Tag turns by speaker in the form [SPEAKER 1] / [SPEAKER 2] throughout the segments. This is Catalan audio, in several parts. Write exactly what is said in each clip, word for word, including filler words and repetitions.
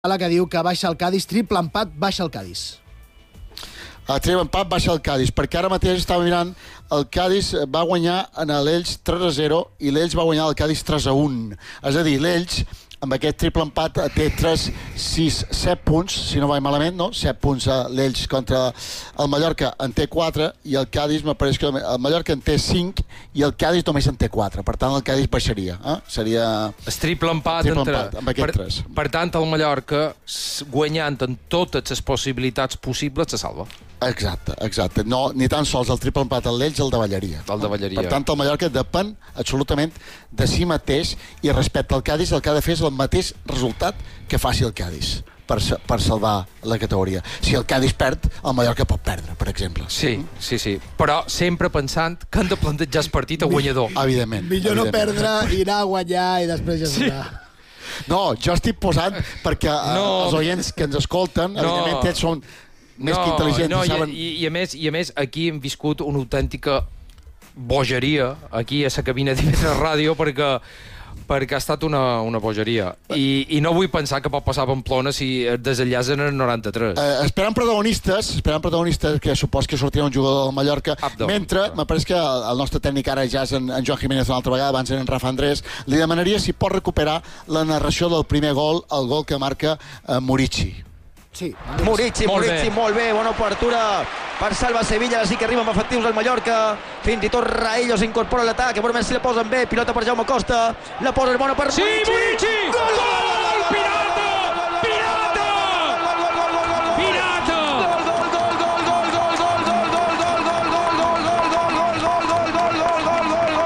[SPEAKER 1] la que diu que baixa el Cádiz, triple empat, baixa el Cádiz.
[SPEAKER 2] A triple empat baixa el Cádiz, perquè ara mateix estava mirant, el Cádiz va guanyar en l'Elx tres a zero i l'Elx va guanyar el Cádiz tres a un. És a dir, l'Elx, amb aquest triple empat, té tres, sis, set punts, si no vaig malament, no? set punts a l'Elx contra el Mallorca en té quatre i el Cádiz, m'apareix que el Mallorca en té cinc i el Cádiz només en té quatre. Per tant, el Cádiz baixaria. Eh? Seria...
[SPEAKER 3] El triple empat,
[SPEAKER 2] triple
[SPEAKER 3] entre...
[SPEAKER 2] empat amb aquest
[SPEAKER 3] per,
[SPEAKER 2] tres.
[SPEAKER 3] Per tant, el Mallorca, guanyant en totes les possibilitats possibles, se salva.
[SPEAKER 2] Exacte, exacte. No, ni tan sols el triple empat al l'Elx el davallaria.
[SPEAKER 3] El davallaria.
[SPEAKER 2] Per tant, el Mallorca depèn absolutament de si mateix i respecte al Cádiz el que ha de fer és el mateix resultat que faci el Cádiz per, per salvar la categoria. Si el Cádiz perd, el Mallorca pot perdre, per exemple.
[SPEAKER 3] Sí, sí, sí. Però sempre pensant que han de plantejar el partit a guanyador.
[SPEAKER 2] Evidentment.
[SPEAKER 1] Millor
[SPEAKER 2] evidentment.
[SPEAKER 1] no perdre i anar a guanyar i després ja
[SPEAKER 3] Sí.
[SPEAKER 1] serà.
[SPEAKER 2] No, jo estic posant perquè
[SPEAKER 3] No.
[SPEAKER 2] els oients que ens escolten,
[SPEAKER 3] No.
[SPEAKER 2] evidentment, ells són més
[SPEAKER 3] no,
[SPEAKER 2] que intel·ligents
[SPEAKER 3] no,
[SPEAKER 2] i saben...
[SPEAKER 3] I, i, a més, I a més, aquí hem viscut una autèntica bogeria, aquí a la cabina d'I V tres Ràdio, perquè perquè ha estat una, una bogeria. I, I no vull pensar que pot passar a Pamplona si es desenllacen en el noranta-tres.
[SPEAKER 2] Eh, esperant protagonistes, esperant protagonistes, que supos que sortirà un jugador del Mallorca,
[SPEAKER 3] Abdo.
[SPEAKER 2] mentre, m'apareix que el, el nostre tècnic ara ja és en, en Joan Jiménez una altra vegada, abans era en Rafa Andrés, li demanaria si pot recuperar la narració del primer gol, el gol que marca eh, Murici.
[SPEAKER 1] Sí.
[SPEAKER 4] Murici,
[SPEAKER 3] Molt
[SPEAKER 4] Murici,
[SPEAKER 3] bé.
[SPEAKER 4] molt bé, bona obertura per salvar Sevilla, sí que arriba amb efectius el Mallorca, fins i tot Raillo s'incorpora a l'atac, a veure si la posen bé, pilota per Jaume Costa, la posa bona per
[SPEAKER 3] Sí,
[SPEAKER 4] Murici!
[SPEAKER 3] Murici!
[SPEAKER 4] Gol, gol,
[SPEAKER 3] Gol!
[SPEAKER 4] gol, gol,
[SPEAKER 3] Pirata! Pirata!
[SPEAKER 4] gol, gol, gol, gol, gol, gol,
[SPEAKER 3] Pirata!
[SPEAKER 4] gol, gol, gol, gol, gol, gol, gol, gol, gol, gol, gol, gol, gol, gol, gol, gol, gol, gol, gol,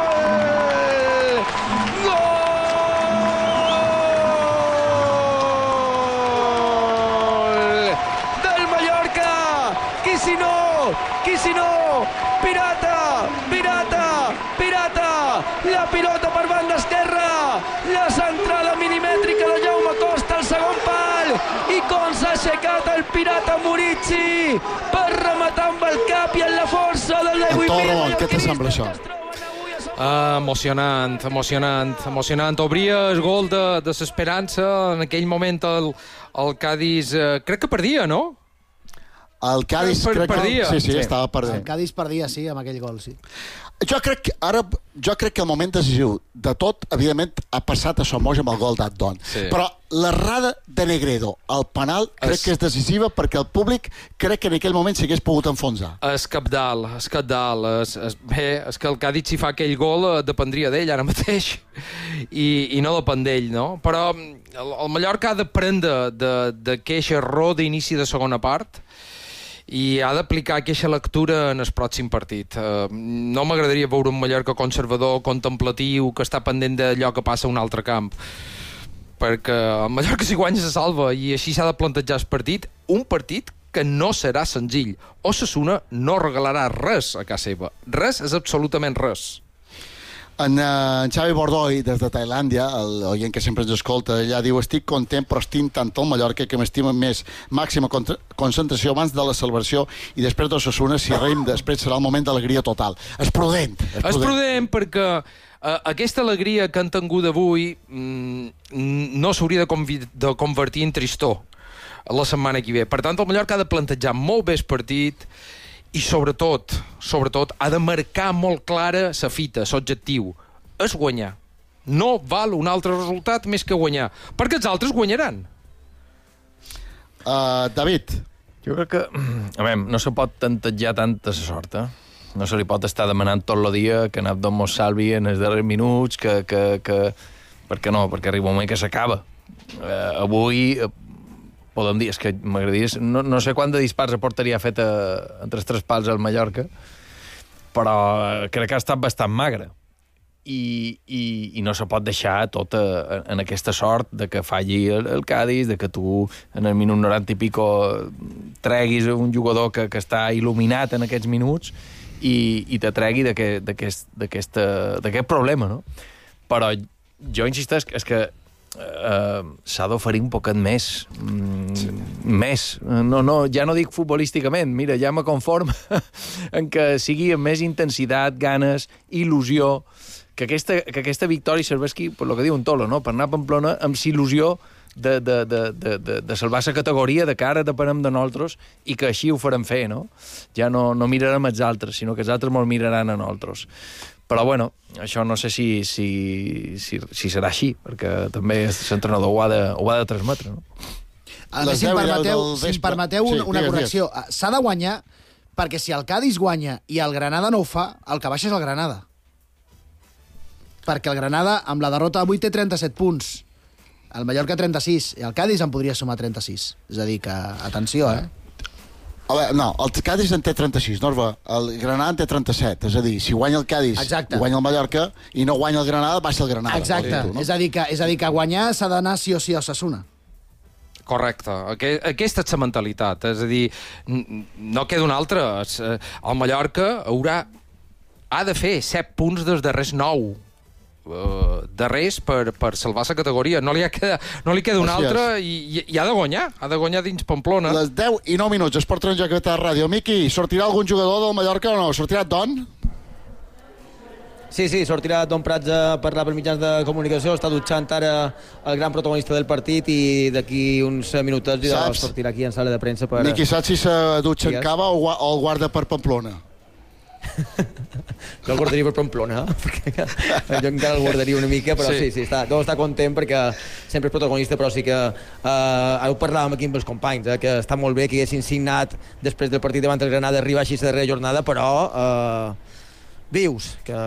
[SPEAKER 4] del Mallorca! Qui si no? Qui si no? Pirata! Pirata! Pirata! La pilota per banda esquerra! La centrada milimètrica de Jaume Costa al segon pal! I com s'ha aixecat el pirata Murici per rematar amb el cap i amb la força del deu i
[SPEAKER 2] Antó
[SPEAKER 4] mig
[SPEAKER 2] Ramon, què te sembla això?
[SPEAKER 3] Ah, emocionant, emocionant, emocionant. Obria el gol de, de l'esperança. En aquell moment el, el Cádiz, eh, crec que perdia, no?
[SPEAKER 2] El Cádiz,
[SPEAKER 3] Per-
[SPEAKER 2] crec
[SPEAKER 3] perdia.
[SPEAKER 2] que... Sí, sí,
[SPEAKER 3] Sí.
[SPEAKER 2] estava
[SPEAKER 1] El
[SPEAKER 2] perdent.
[SPEAKER 1] Cádiz perdia, sí, amb aquell gol, sí.
[SPEAKER 2] Jo crec que ara, jo crec que el moment decisiu de tot, evidentment, ha passat a Somoza amb el gol d'Adon.
[SPEAKER 3] Sí.
[SPEAKER 2] Però l'errada de Negredo al penal crec
[SPEAKER 3] Es-
[SPEAKER 2] que és decisiva perquè el públic crec que en aquell moment s'hagués pogut enfonsar.
[SPEAKER 3] Es capdalt, es capdalt. Es, es, bé, és que el Cádiz, si fa aquell gol, eh, dependria d'ell ara mateix. I, I no depèn d'ell, no? Però mm, el, el Mallorca ha d'aprendre d'aquest error d'inici de segona part i ha d'aplicar aquesta lectura en el pròxim partit. Uh, no m'agradaria veure un Mallorca conservador, contemplatiu, que està pendent d'allò que passa a un altre camp. Perquè el Mallorca, si guanya, se salva, i així s'ha de plantejar el partit. Un partit que no serà senzill. Osasuna no regalarà res a casa seva. Res és absolutament res.
[SPEAKER 2] En, uh, en Xavi Bordoi, des de Tailàndia, el oient que sempre ens escolta, ella diu: estic content, però estic tant el Mallorca que m'estima més. Màxima contra- concentració abans de la celebració i després d'Osasuna, si reim després serà el moment d'alegria total. És prudent. És
[SPEAKER 3] És prudent perquè uh, aquesta alegria que han tingut avui mm, no s'hauria de, convi- de convertir en tristor la setmana que ve. Per tant, el Mallorca ha de plantejar molt bé el partit i sobretot, sobretot, ha de marcar molt clara la fita, l'objectiu. És guanyar. No val un altre resultat més que guanyar. Perquè els altres guanyaran.
[SPEAKER 2] Uh, David,
[SPEAKER 5] Jo crec que, a veure, no se pot tantejar tanta sort, eh? No se li pot estar demanant tot el dia que Abdon mos salvi en els darrers minuts, que... que, que... Per què no? Perquè arriba un moment que s'acaba. Eh, avui, eh, podem dir, és que m'agradaria... No, no sé quant de dispars a porteria ha fet a, entre els tres pals al Mallorca, però crec que ha estat bastant magre. I, i, i no se pot deixar tot a, en aquesta sort de que falli el, el Cádiz, de que tu en el minut noranta i pico treguis un jugador que, que està il·luminat en aquests minuts i, i te tregui d'aquest problema, no? Però jo insisteix és que uh, s'ha d'oferir un poquet més. Mm, sí. Més. No, no, ja no dic futbolísticament, mira, ja me conformo en que sigui amb més intensitat, ganes, il·lusió, que aquesta, que aquesta victòria serveixi per lo que diu un Tolo, no? Per anar a Pamplona amb il·lusió de, de, de, de, de, de salvar la categoria de cara depenem de nosaltres i que així ho farem fer, no? Ja no, no mirarem els altres, sinó que els altres ens miraran a nosaltres. Però, bueno, això no sé si, si, si, si serà així, perquè també l'entrenador ho, ha de, ho ha de transmetre, no?
[SPEAKER 1] A més, si em permeteu, si em permeteu una, una correcció, s'ha de guanyar perquè si el Cádiz guanya i el Granada no ho fa, el que baixa és el Granada. Perquè el Granada, amb la derrota d'avui, té trenta-set punts. El Mallorca trenta-sis. I el Cádiz en podria sumar trenta-sis. És a dir, que, atenció, eh?
[SPEAKER 2] A veure, no, el Cádiz en té trenta-sis, Norba. El Granada en té trenta-set. És a dir, si guanya el Cádiz
[SPEAKER 1] Exacte.
[SPEAKER 2] i guanya el Mallorca i no guanya el Granada, baixa el Granada.
[SPEAKER 1] Exacte.
[SPEAKER 2] Tu, no?
[SPEAKER 1] És a dir, que, és a dir, que guanyar s'ha d'anar sí o sí a Osasuna.
[SPEAKER 3] Correcte. Aquesta és la mentalitat. És a dir, no queda una altra. El Mallorca haurà, ha de fer set punts dels darrers nou. Uh, darrers per, per salvar la categoria. No li, ha queda, no li queda una
[SPEAKER 2] Així
[SPEAKER 3] altra i, i, i ha de guanyar. Ha de guanyar dins Pamplona.
[SPEAKER 2] Les deu i nou minuts, Esport Taronja, que a ràdio. Miqui, sortirà algun jugador del Mallorca o no? Sortirà Don?
[SPEAKER 6] Sí, sí, sortirà Don Prats a parlar per mitjans de comunicació. Està dutxant ara el gran protagonista del partit i d'aquí uns minutets sortirà aquí en sala de premsa per...
[SPEAKER 2] Miqui, saps si se dutxa en cava o, o el guarda per Pamplona?
[SPEAKER 6] Jo el guardaria per Pamplona, eh? Perquè jo encara el guardaria una mica, però sí, sí, sí està, no està content perquè sempre és protagonista, però sí que eh, ara ho parlàvem aquí amb els companys, eh, que està molt bé que haguessin signat després del partit davant del Granada, arribar així la darrera jornada, però eh, vius que...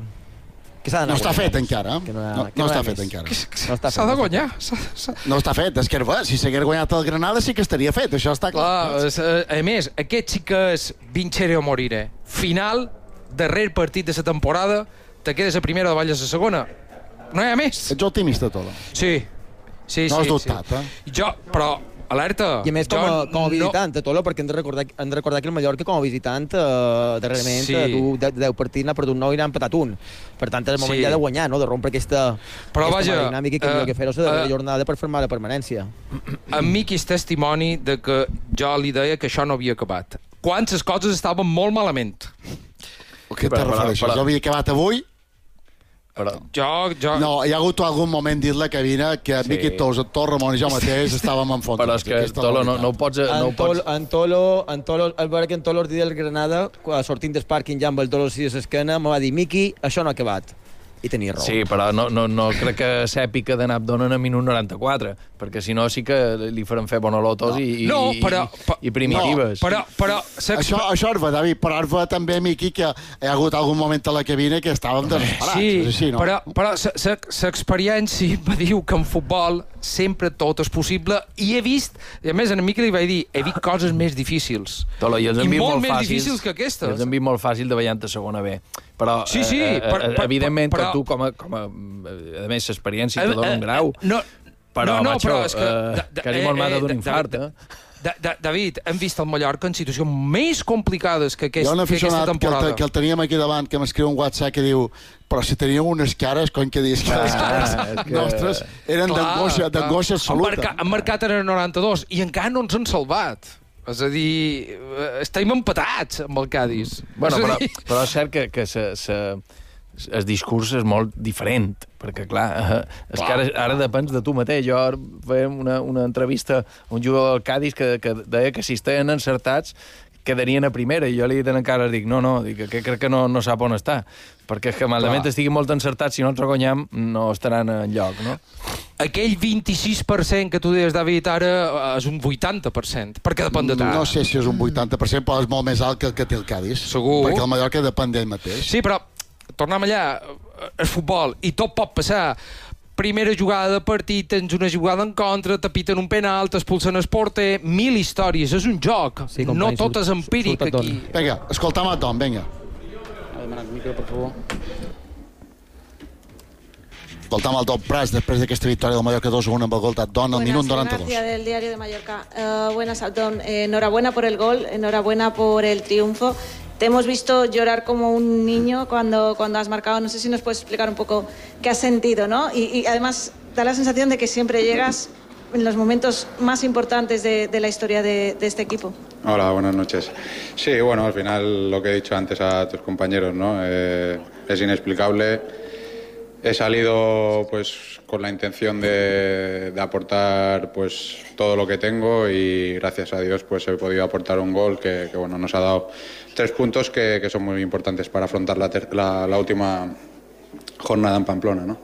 [SPEAKER 6] que s'ha d'anar
[SPEAKER 2] no està
[SPEAKER 6] guanyant.
[SPEAKER 2] fet encara,
[SPEAKER 6] Que no, ha,
[SPEAKER 2] no,
[SPEAKER 6] que
[SPEAKER 2] no
[SPEAKER 6] no
[SPEAKER 2] està
[SPEAKER 6] ha
[SPEAKER 2] fet
[SPEAKER 6] més.
[SPEAKER 2] encara.
[SPEAKER 6] No està
[SPEAKER 3] S'ha
[SPEAKER 6] fet,
[SPEAKER 3] de
[SPEAKER 6] no
[SPEAKER 3] guanyar.
[SPEAKER 6] està
[SPEAKER 3] S'ha- s'ha-
[SPEAKER 2] No està fet, és que si s'hagués guanyat el Granada sí que estaria fet, això està clar.
[SPEAKER 3] Clar, és, eh, a més, aquest sí que és vincere o moriré. Final, darrer partit de la temporada, te quedes a primera, de balles a segona. No hi ha més.
[SPEAKER 2] Ets optimista, Tolo.
[SPEAKER 3] Sí. Sí,
[SPEAKER 2] No has
[SPEAKER 3] sí,
[SPEAKER 2] dubtat,
[SPEAKER 3] sí.
[SPEAKER 2] eh?
[SPEAKER 3] Jo, però, alerta.
[SPEAKER 6] I a més com a,
[SPEAKER 3] jo
[SPEAKER 6] com a visitant,
[SPEAKER 3] no...
[SPEAKER 6] no... Tolo, perquè hem de, recordar, hem de recordar que el Mallorca com a visitant eh, darrerament
[SPEAKER 3] Sí.
[SPEAKER 6] sí. du deu partits, n'ha perdut nou i n'ha empatat un. Per tant, és el moment
[SPEAKER 3] Sí.
[SPEAKER 6] ja de guanyar, no? De rompre aquesta,
[SPEAKER 3] Però
[SPEAKER 6] aquesta
[SPEAKER 3] vaja,
[SPEAKER 6] mala dinàmica que
[SPEAKER 3] eh,
[SPEAKER 6] uh, que fer-ho la darrera
[SPEAKER 3] eh,
[SPEAKER 6] jornada per firmar la permanència.
[SPEAKER 3] En Miqui és testimoni de que jo li deia que això no havia acabat. Quan les coses estaven molt malament.
[SPEAKER 2] Què te
[SPEAKER 5] Però- però-
[SPEAKER 2] refereixes?
[SPEAKER 5] però-
[SPEAKER 2] Jo havia acabat avui?
[SPEAKER 5] Però...
[SPEAKER 3] Jo, jo...
[SPEAKER 2] No, hi ha hagut algun moment dins la cabina que
[SPEAKER 5] Sí.
[SPEAKER 2] Miqui Tous, Tor Ramon i jo mateix estàvem en foc.
[SPEAKER 5] Però és que, Tolo, no, no ho pots... No ho
[SPEAKER 6] En, Tol,
[SPEAKER 5] pots...
[SPEAKER 6] en Tolo, en Tolo, el veure que en Tolo el dia del Granada, quan sortint del pàrquing ja amb el dolor a l'esquena, me va dir, Miqui, això no ha acabat. I tenia raó.
[SPEAKER 5] Sí, però no, no, no crec que s'èpica d'anar Abdonen a minut noranta-quatre, perquè si no sí que li farem fer bonolotos no. i,
[SPEAKER 3] No,
[SPEAKER 5] i,
[SPEAKER 3] però-
[SPEAKER 5] i, i primitives.
[SPEAKER 3] Però, però...
[SPEAKER 2] Això, això és ver, David, però és ver també, Miqui, que hi ha hagut algun moment a la cabina que estàvem desesperats.
[SPEAKER 3] Sí,
[SPEAKER 2] és així, no?
[SPEAKER 3] però, però l'experiència me diu que en futbol sempre tot és possible i he vist, i a més en Miqui li vaig dir, he vist coses més difícils.
[SPEAKER 5] Tolo, i els hem
[SPEAKER 3] I
[SPEAKER 5] vist
[SPEAKER 3] molt
[SPEAKER 5] molt
[SPEAKER 3] més
[SPEAKER 5] fàcils,
[SPEAKER 3] difícils que aquestes.
[SPEAKER 5] Els hem vist molt fàcil de ballant a segona B. Però,
[SPEAKER 3] Sí, sí,
[SPEAKER 5] eh,
[SPEAKER 3] per-
[SPEAKER 5] eh,
[SPEAKER 3] per-
[SPEAKER 5] evidentment,
[SPEAKER 3] però-
[SPEAKER 5] que tu, com a, com a, a més, l'experiència te dona un grau.
[SPEAKER 3] No,
[SPEAKER 5] Però,
[SPEAKER 3] no, no,
[SPEAKER 5] macho,
[SPEAKER 3] però és que...
[SPEAKER 5] eh,
[SPEAKER 3] da- da-
[SPEAKER 5] Karim Ormada
[SPEAKER 3] eh,
[SPEAKER 5] d'un
[SPEAKER 3] da-
[SPEAKER 5] infart,
[SPEAKER 3] da-
[SPEAKER 5] eh?
[SPEAKER 3] Da, da, David, hem vist el Mallorca en situacions més complicades que, aquest,
[SPEAKER 2] Hi ha un
[SPEAKER 3] que aquesta
[SPEAKER 2] aficionat que el,
[SPEAKER 3] temporada.
[SPEAKER 2] te- que el teníem aquí davant, que m'escriu un WhatsApp que diu però si teníeu unes cares, cony que dius que les
[SPEAKER 5] Ah,
[SPEAKER 2] cares
[SPEAKER 5] és que-
[SPEAKER 2] nostres eren
[SPEAKER 3] Clar,
[SPEAKER 2] d'angoixa
[SPEAKER 3] clar.
[SPEAKER 2] d'angoixa
[SPEAKER 3] Han
[SPEAKER 2] absoluta.
[SPEAKER 3] marcat, han marcat en el noranta-dos i encara no ens han salvat. És a dir, eh, estem empatats amb el Cádiz.
[SPEAKER 5] Bueno,
[SPEAKER 3] és a
[SPEAKER 5] però,
[SPEAKER 3] dir...
[SPEAKER 5] però és cert que, que se, se, el discurs és molt diferent, perquè, clar, eh, és que ara, ara depens de tu mateix. Jo ara fèiem una, una entrevista a un jugador del Cádiz que, que deia que si estaven encertats quedarien a primera, i jo li encara dic, no, no, dic, que crec que no, no sap on està, perquè és que malament estiguin molt encertats, si no ens reconyam, no estaran en lloc, no?
[SPEAKER 3] Aquell vint-i-sis per cent que tu deies, David, ara eh, és un vuitanta per cent, perquè depèn de tu.
[SPEAKER 2] No sé si és un vuitanta per cent, però és molt més alt que el que té el Cádiz.
[SPEAKER 3] Segur.
[SPEAKER 2] Perquè el Mallorca depèn d'ell mateix.
[SPEAKER 3] Sí, però tornem allà, eh, el futbol, i tot pot passar. Primera jugada de partit, tens una jugada en contra, te piten un penal, t'expulsen el porter, mil històries, és un joc.
[SPEAKER 6] Sí, company,
[SPEAKER 3] no tot
[SPEAKER 6] surt-
[SPEAKER 3] és empíric
[SPEAKER 6] surt tot
[SPEAKER 3] aquí.
[SPEAKER 2] Vinga, escoltam a Tom, vinga.
[SPEAKER 6] Ha demanat micro, per favor.
[SPEAKER 2] Escoltam el Tom Prats després d'aquesta victòria del Mallorca dos a un amb el gol de Don al minut noranta-dos.
[SPEAKER 7] García del Diario de Mallorca. Uh, buenas, Abdón. Eh, enhorabuena por el gol, enhorabuena por el triunfo. Te hemos visto llorar como un niño cuando, cuando has marcado. No sé si nos puedes explicar un poco qué has sentido, ¿no? Y, y además da la sensación de que siempre llegas en los momentos más importantes de, de la historia de, de este equipo.
[SPEAKER 8] Hola, buenas noches. Sí, bueno, al final lo que he dicho antes a tus compañeros, ¿no? Eh, es inexplicable. he salido pues con la intención de, de aportar pues todo lo que tengo y gracias a Dios pues he podido aportar un gol que, que bueno, nos ha dado tres puntos que, que son muy importantes para afrontar la, ter, la, la última jornada en Pamplona, ¿no?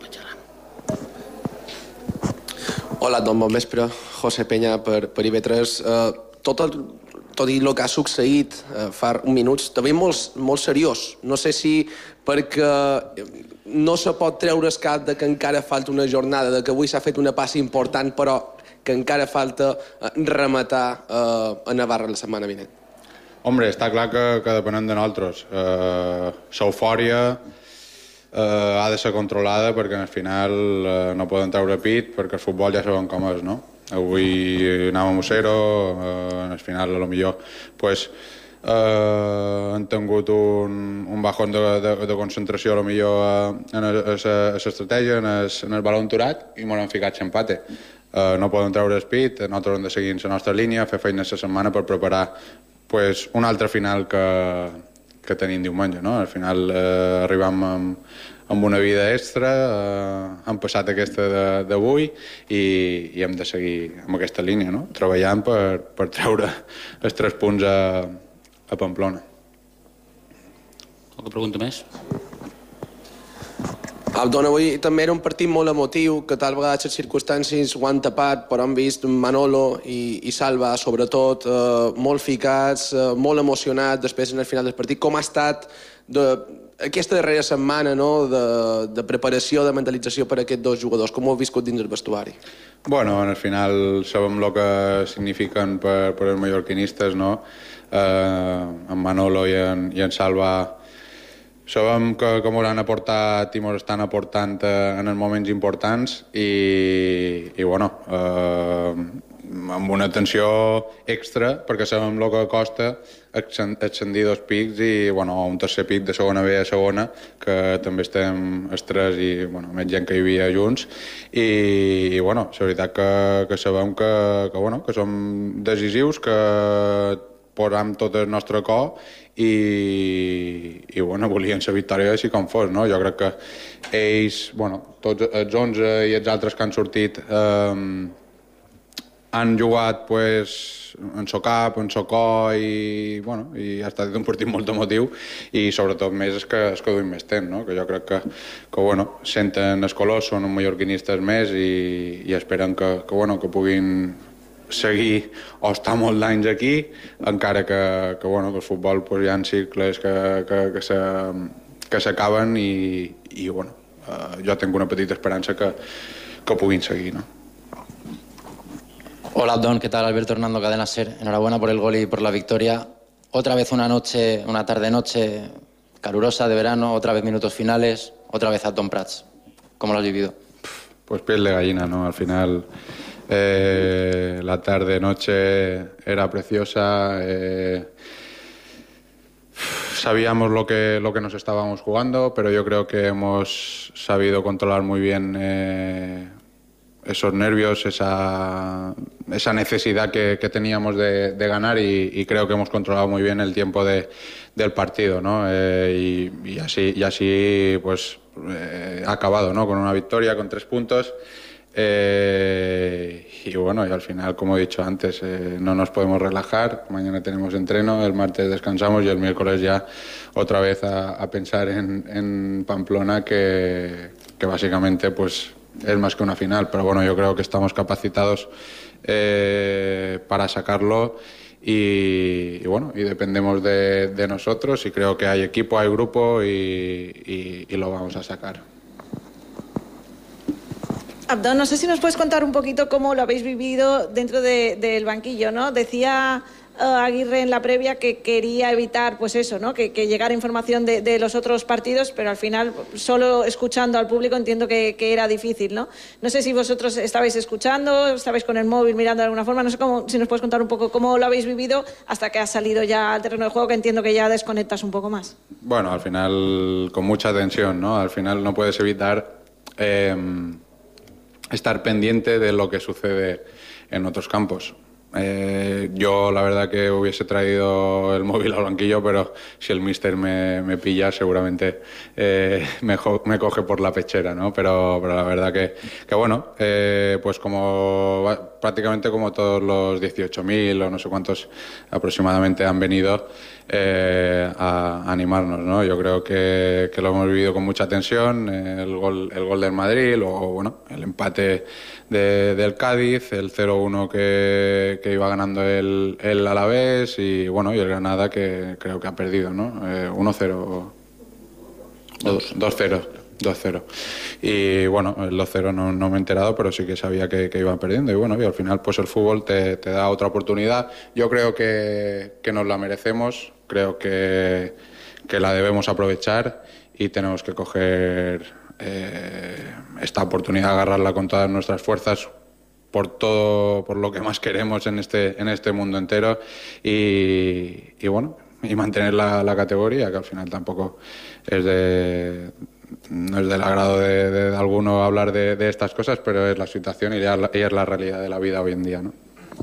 [SPEAKER 9] Hola, don bon vespre. José Peña per, per I V tres. Uh, tot, el, tot i el que ha succeït uh, fa un minuts, també molt, molt seriós. No sé si perquè no se pot treure el cap de que encara falta una jornada, de que avui s'ha fet una passa important, però que encara falta uh, rematar uh, a Navarra la setmana vinent.
[SPEAKER 8] Hombre, està clar que, que depenem de nosaltres. Uh, L'eufòria Uh, ha de ser controlada perquè al final uh, no poden treure pit perquè el futbol ja sabem com és, no? Avui anàvem a zero, uh, al final a lo millor pues, uh, han tingut un, un bajón de, de, de concentració a lo millor uh, en l'estratègia, en, en el balon turat i m'ho han ficat l'empate. Uh, no poden treure el pit, nosaltres hem de seguir en la nostra línia, fer feina la setmana per preparar pues, un altre final que que tenim diumenge, no? Al final eh, arribam amb, amb una vida extra, eh, hem passat aquesta d'avui i, i hem de seguir amb aquesta línia, no? Treballant per, per treure els tres punts a, a Pamplona.
[SPEAKER 10] Qualque pregunta més?
[SPEAKER 9] Abdon, avui també era un partit molt emotiu, que tal vegada les circumstàncies ho han tapat, però hem vist Manolo i, i Salva, sobretot, eh, molt ficats, eh, molt emocionats després en el final del partit. Com ha estat de, aquesta darrera setmana, no?, de, de preparació, de mentalització per a aquests dos jugadors? Com ho heu viscut dins el vestuari?
[SPEAKER 8] Bueno, al final sabem el que signifiquen per, per els mallorquinistes, no? Eh, en Manolo i en, i en Salva sabem que, que ens han aportat i ens estan aportant eh, en els moments importants i, i bueno, eh, amb una atenció extra perquè sabem el que costa ascendir dos pics i bueno, un tercer pic de segona B a segona, que també estem els tres i bueno, més gent que hi havia junts i, i bueno, és veritat que, que sabem que, que, bueno, que som decisius, que posam tot el nostre cor i, i bueno, volien la victòria així com fos, no? Jo crec que ells, bueno, tots els onze i els altres que han sortit eh, han jugat pues, en so cap, en so cor i, bueno, i ha estat un partit molt emotiu i sobretot més és que, és que duim més temps, no? Que jo crec que, que bueno, senten els colors, són uns mallorquinistes més i, i esperen que, que, bueno, que puguin seguir o estar molt d'anys aquí, encara que, que, bueno, que el futbol pues, hi ha cicles que, que, que, se, que s'acaben i, i bueno, eh, jo tinc una petita esperança que, que puguin seguir, ¿no?
[SPEAKER 11] Hola Abdon, ¿qué tal? Alberto Hernando, Cadena SER. Enhorabuena por el gol y por la victoria. Otra vez una noche, una tarde-noche calurosa de verano, otra vez minutos finales, otra vez Abdon Prats. ¿Cómo lo has vivido?
[SPEAKER 8] Pues piel de gallina, ¿no? Al final eh, la tarde-noche era preciosa. Eh, sabíamos lo que, lo que nos estábamos jugando, pero yo creo que hemos sabido controlar muy bien eh, esos nervios, esa, esa necesidad que, que teníamos de, de ganar y, y creo que hemos controlado muy bien el tiempo de, del partido, ¿no? Eh, y, y así, y así pues eh, ha acabado, ¿no? Con una victoria, con tres puntos. Eh, y bueno, y al final, como he dicho antes, eh, no nos podemos relajar. Mañana tenemos entreno, el martes descansamos y el miércoles ya otra vez a, a pensar en, en Pamplona, que, que básicamente pues es más que una final, pero bueno, yo creo que estamos capacitados eh, para sacarlo y, y bueno, y dependemos de, de nosotros y creo que hay equipo, hay grupo y, y, y lo vamos a sacar.
[SPEAKER 7] Abdón, no sé si nos puedes contar un poquito cómo lo habéis vivido dentro de, del banquillo, ¿no? Decía uh, Aguirre en la previa que quería evitar, pues eso, ¿no? Que, que llegara información de, de los otros partidos, pero al final, solo escuchando al público, entiendo que, que era difícil, ¿no? No sé si vosotros estabais escuchando, estabais con el móvil mirando de alguna forma, no sé cómo, si nos puedes contar un poco cómo lo habéis vivido hasta que has salido ya al terreno de juego, que entiendo que ya desconectas un poco más.
[SPEAKER 8] Bueno, al final, con mucha tensión, ¿no? Al final no puedes evitar Eh, estar pendiente de lo que sucede en otros campos. Eh, yo la verdad que hubiese traído el móvil al banquillo, pero si el míster me, me pilla seguramente eh, me, me coge por la pechera, ¿no? Pero, pero la verdad que, que bueno, eh, pues como prácticamente como todos los dieciocho mil o no sé cuántos aproximadamente han venido eh, a, a animarnos, ¿no? Yo creo que, que lo hemos vivido con mucha tensión, eh, el gol, el gol del Madrid, luego bueno, el empate de, del Cádiz, el cero uno que, que iba ganando el, el Alavés y bueno, y el Granada que creo que ha perdido, ¿no? Eh, uno cero, dos cero. dos cero. Y bueno, el dos cero no, no me he enterado, pero sí que sabía que, que iban perdiendo. Y bueno, y al final pues el fútbol te, te da otra oportunidad. Yo creo que, que nos la merecemos, creo que, que la debemos aprovechar y tenemos que coger eh, esta oportunidad, agarrarla con todas nuestras fuerzas, por todo, por lo que más queremos en este, en este mundo entero y, y bueno, y mantener la, la categoría, que al final tampoco es de... no es del agrado de, de, de alguno hablar de, de estas cosas, pero es la situación i ja és la realitat de la vida avui en dia, no?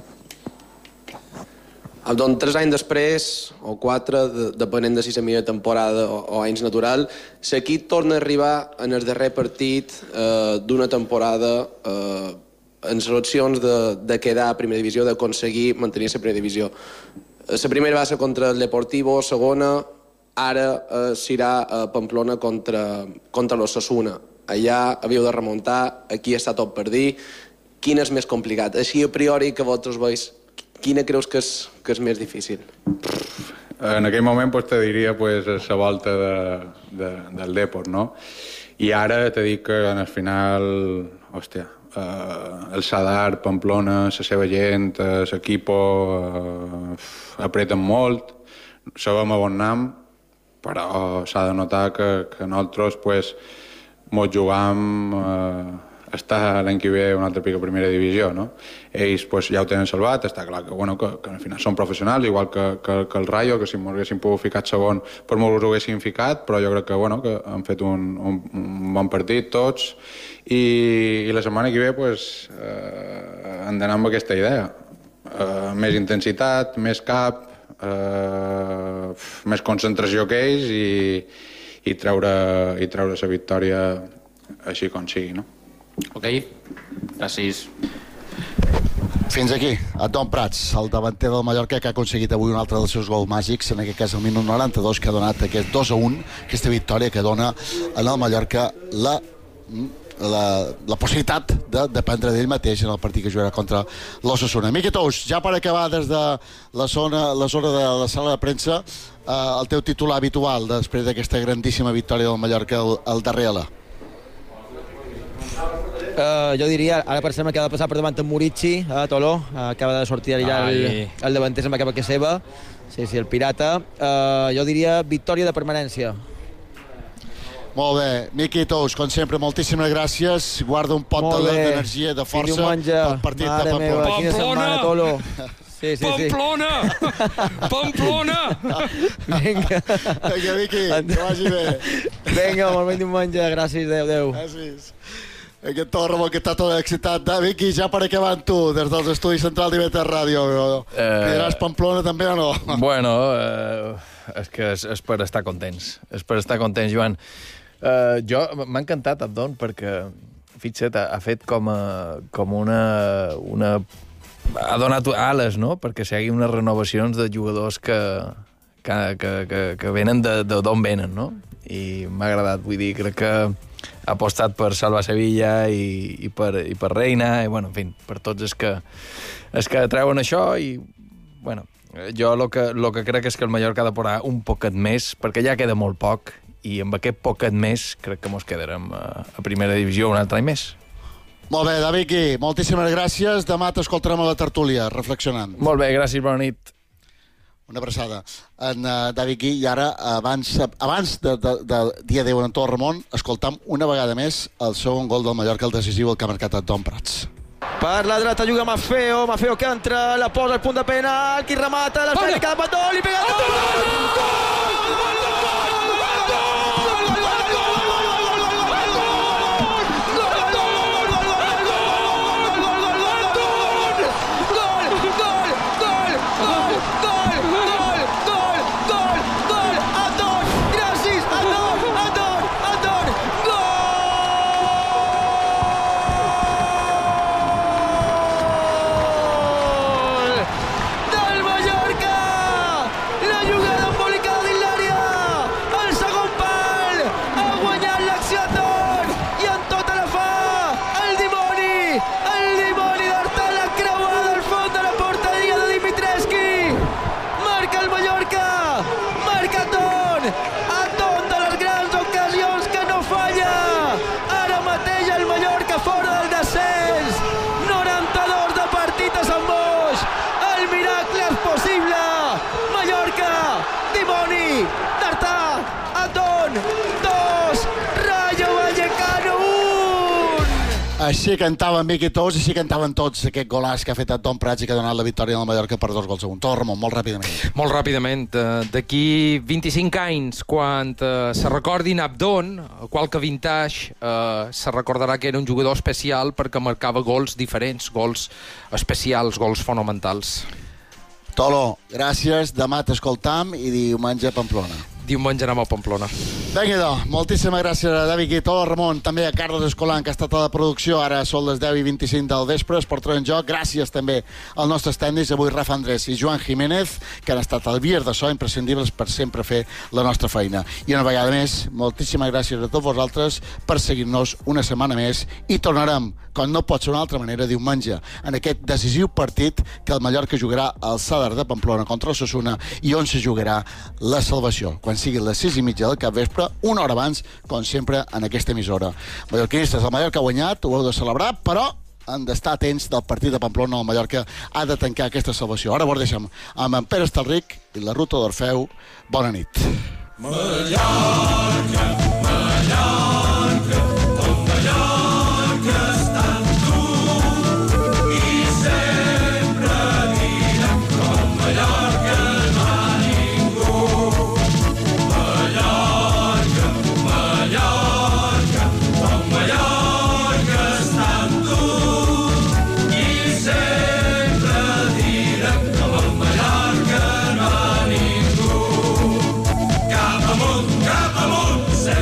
[SPEAKER 9] Doncs tres anys després, o quatre, de, depenent de si la millor temporada o, o anys natural, l'equip torna a arribar en el darrer partit eh, d'una temporada eh, en les opcions de, de quedar a primera divisió, d'aconseguir mantenir la primera divisió. La primera va ser contra el Deportivo, segona, ara eh, s'irà a Pamplona contra, contra l'Osasuna. Allà havíeu de remuntar, aquí està tot per dir. Quin és més complicat? Així, a priori, que vosaltres veus, quina creus que és, que és més difícil?
[SPEAKER 8] En aquell moment pues, te diria pues, la volta de, de, del Depor, no? I ara te dic que en el final, hòstia, eh, el Sadar, Pamplona, la seva gent, l'equip eh, apreten molt, sabem a bon nam, però s'ha de notar que, que nosaltres pues, mos jugam eh, estar l'any que ve una altra pica primera divisió, no? Ells pues, ja ho tenen salvat, està clar que, bueno, que, que al final són professionals, igual que, que, que el Rayo, que si m'ho haguessin pogut ficar segon, pues m'ho haguessin ficat, però jo crec que, bueno, que han fet un, un, un bon partit tots i, i la setmana que ve pues, eh, han d'anar amb aquesta idea. Eh, més intensitat, més cap, Uh, més concentració que ells i, i treure i treure la victòria així com sigui, no?
[SPEAKER 10] Ok, gràcies.
[SPEAKER 2] Fins aquí, Adon Prats, el davanter del Mallorca, que ha aconseguit avui un altre dels seus gols màgics, en aquest cas el minut noranta-dos, que ha donat aquest dos a un, aquesta victòria que dona en el Mallorca la La, la possibilitat de dependre d'ell mateix en el partit que jugarà contra l'Osasuna. Miqui Tous, ja per acabar des de la zona, la zona de la sala de premsa, eh, el teu titular habitual després d'aquesta grandíssima victòria del Mallorca al, al darrer ala.
[SPEAKER 6] Uh, jo diria, ara per exemple que ha de passar per davant en Murici, a Toló, uh, acaba de sortir allà el, el davanter, sembla que va que seva, sí, sí, el pirata. Uh, jo diria victòria de permanència.
[SPEAKER 2] Molt bé, Miqui Tous, com sempre, moltíssimes gràcies. Guarda un pot d'energia, de força pel partit de Pamplona.
[SPEAKER 6] Meva, quina setmana, Tolo. Sí, sí, sí.
[SPEAKER 3] Pamplona! Pamplona!
[SPEAKER 6] Vinga.
[SPEAKER 2] Vinga, Miqui, que vagi bé.
[SPEAKER 6] Vinga, molt bon diumenge, gràcies, adéu, adéu.
[SPEAKER 2] Gràcies. Aquest Torre, que està tot excitat. Eh, Miqui, ja per acabar amb tu, des dels estudis centrals d'I V T Ràdio. Eh... Diràs Pamplona també o no?
[SPEAKER 5] Bueno, eh, és que és, és per estar contents. És per estar contents, Joan. Uh, jo m'ha encantat Abdon perquè fixa't, ha, ha fet com, a, com una, una ha donat ales, no? Perquè sigui unes renovacions de jugadors que, que, que, que, que venen de, de d'on venen, no? I m'ha agradat, vull dir, crec que ha apostat per Salva Sevilla i, i, per, i per Reina, i bueno, en fi, per tots és que, és que treuen això i, bueno, jo el que, lo que crec és que el Mallorca ha de posar un poquet més, perquè ja queda molt poc, i amb aquest poquet més crec que mos quedarem a, a primera divisió un altre any més.
[SPEAKER 2] Molt bé, Daviqui, moltíssimes gràcies. Demà t'escoltarem a la tertúlia, reflexionant.
[SPEAKER 5] Molt bé, gràcies, bona nit.
[SPEAKER 2] Una abraçada. En uh, Daviqui, i ara, abans, abans de, de, de dir adéu en tot Ramon, escoltam una vegada més el segon gol del Mallorca, el decisiu, el que ha marcat Adon Prats.
[SPEAKER 6] Per la dreta juga Maffeo, Maffeo que entra, la posa al punt de penal, qui remata, l'esfèrica de Bandol, i pega el gol!
[SPEAKER 2] Així cantaven Miqui Tous, així cantaven tots aquest golàs que ha fet Tom Prats i que ha donat la victòria a la Mallorca per dos gols a un. Tot, Ramon, molt ràpidament.
[SPEAKER 3] Molt ràpidament. D'aquí vint-i-cinc anys, quan uh, se recordin Abdon, qualque vintage, uh, se recordarà que era un jugador especial perquè marcava gols diferents, gols especials, gols fonamentals.
[SPEAKER 2] Tolo, gràcies. Demà t'escoltam i diumenge a Pamplona.
[SPEAKER 3] Diumenge anem a Pamplona.
[SPEAKER 2] Vinga, moltíssimes gràcies a David Guitó, a Ramon, també a Carlos Escolan, que ha estat a la producció. Ara són les deu i vint-i-cinc del vespre, Esports en Joc. Gràcies també als nostres tècnics, avui Rafa Andrés i Joan Jiménez, que han estat al vies de so imprescindibles per sempre fer la nostra feina. I una vegada més, moltíssimes gràcies a tots vosaltres per seguir-nos una setmana més i tornarem, com no pot ser una altra manera, diumenge, en aquest decisiu partit que el Mallorca jugarà al Sadar de Pamplona contra el Osasuna i on se jugarà la salvació, quan siguin les sis i mitja del capvespre, una hora abans, com sempre, en aquesta emissora. Mallorquinistes, el Mallorca ha guanyat, ho heu de celebrar, però han d'estar atents del partit de Pamplona. El Mallorca ha de tancar aquesta salvació. Ara ho deixem amb en Pere Estalric i la Ruta d'Orfeu. Bona nit. Mallorca, Mallorca, el Mallorca està amb tu i sempre direm que el Mallorca no ha ningú. Mallorca, Mallorca, el Mallorca està amb tu i sempre direm que el Mallorca no ha ningú. Cap amunt, cap amunt,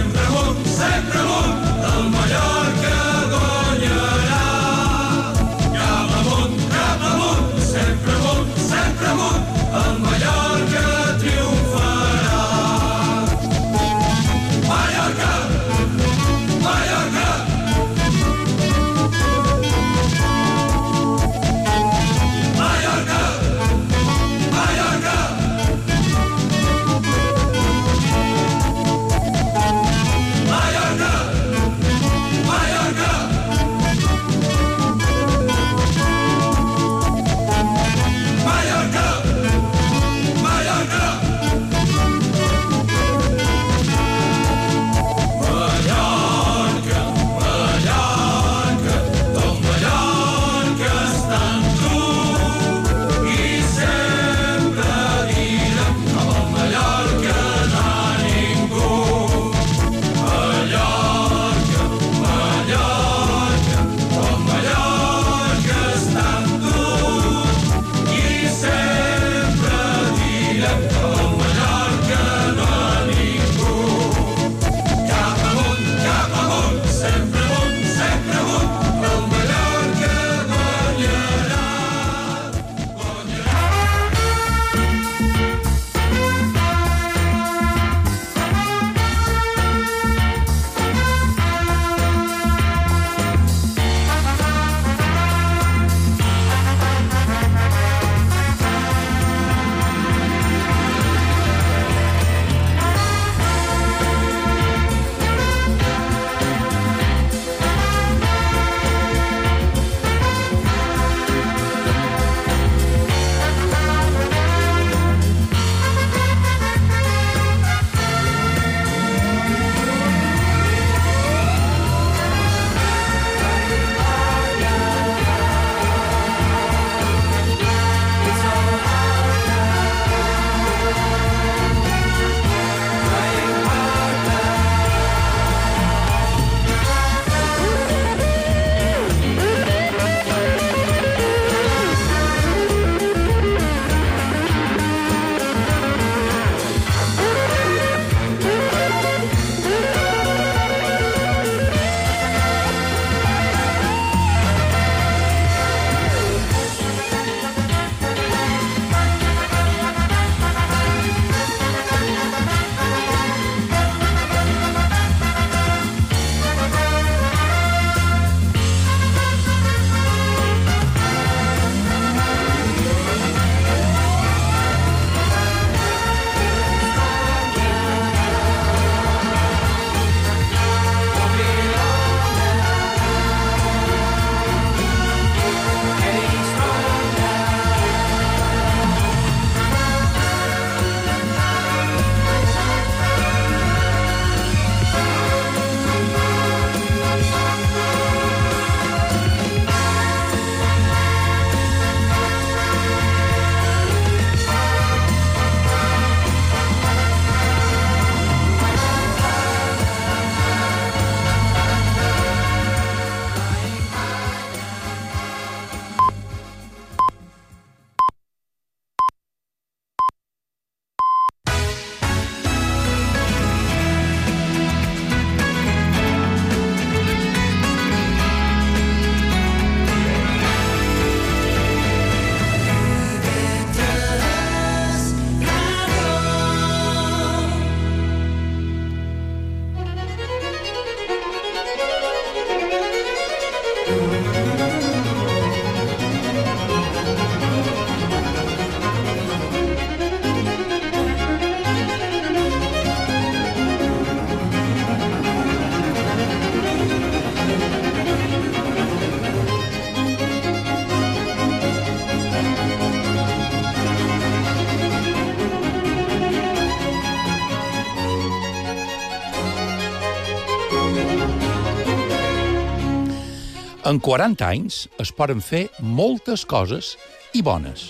[SPEAKER 12] En quaranta anys es poden fer moltes coses i bones.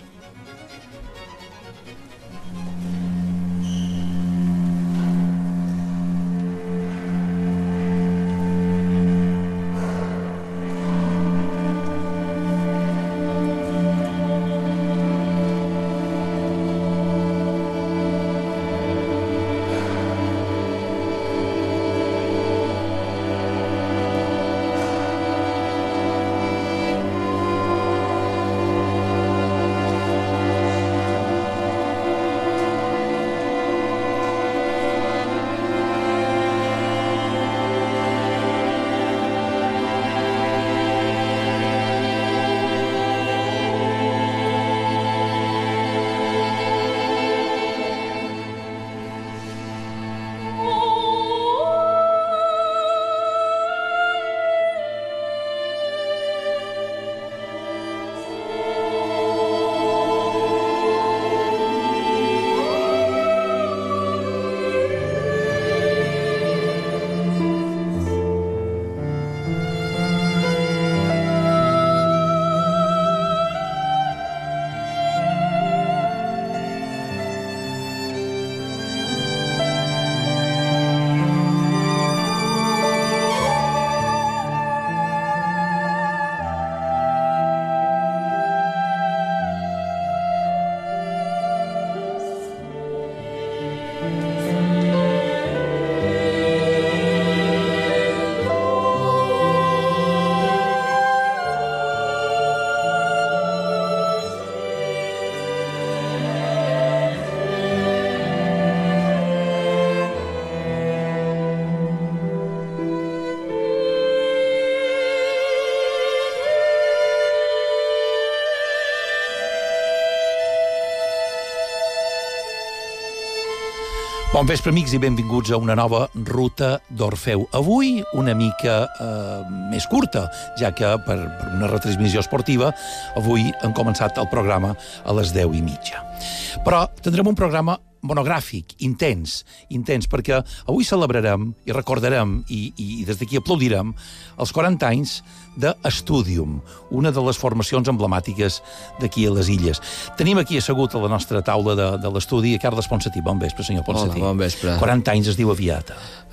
[SPEAKER 12] Bon vespre, amics, i benvinguts a una nova Ruta d'Orfeu. Avui una mica eh, més curta, ja que per, per una retransmissió esportiva avui hem començat el programa a les deu i mitja. Però tindrem un programa monogràfic, intens, intens, perquè avui celebrarem i recordarem i, i des d'aquí aplaudirem els quaranta anys d'Estudium, una de les formacions emblemàtiques d'aquí a les Illes. Tenim aquí assegut a la nostra taula de, de l'estudi a Carles Ponsatí. Bon vespre, senyor Ponsatí.
[SPEAKER 13] Hola, bon vespre.
[SPEAKER 12] quaranta anys es diu aviat.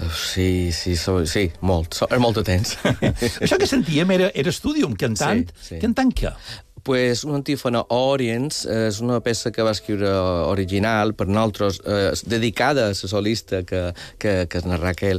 [SPEAKER 13] Sí, sí, so, sí, molt. So, és molt de temps.
[SPEAKER 12] Això que sentíem era, era Estudium, cantant, sí, sí. cantant què?
[SPEAKER 13] Pues una antífona Orients és una peça que va escriure original per nosaltres, eh, dedicada a la solista que, que, que és na Raquel.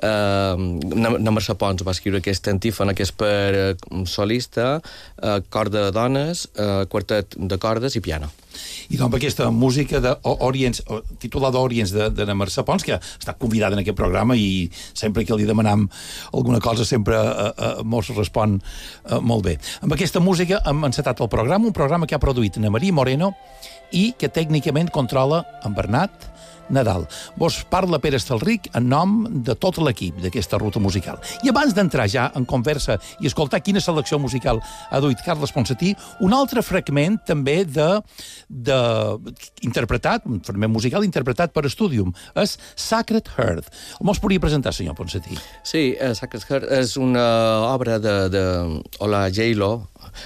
[SPEAKER 13] Eh, na Mercè Pons va escriure aquesta antífona que és per eh, solista, eh, cor de dones, eh, quartet de cordes i piano.
[SPEAKER 12] I doncs aquesta música d'Orients, titulada Orients de, de na Mercè Pons, que ha estat convidada en aquest programa i sempre que li demanam alguna cosa sempre eh, eh, mos respon eh, molt bé. Amb aquesta música hem encetat el programa, un programa que ha produït na Maria Moreno i que tècnicament controla en Bernat Nadal. Vos parla Pere Estalric en nom de tot l'equip d'aquesta ruta musical. I abans d'entrar ja en conversa i escoltar quina selecció musical ha duit Carles Ponsatí, un altre fragment també de, de interpretat, un fragment musical interpretat per Estudium, és Sacred Heart. El mos podria presentar, senyor Ponsatí?
[SPEAKER 13] Sí, uh, Sacred Heart és una obra de, de Ola Gjeilo.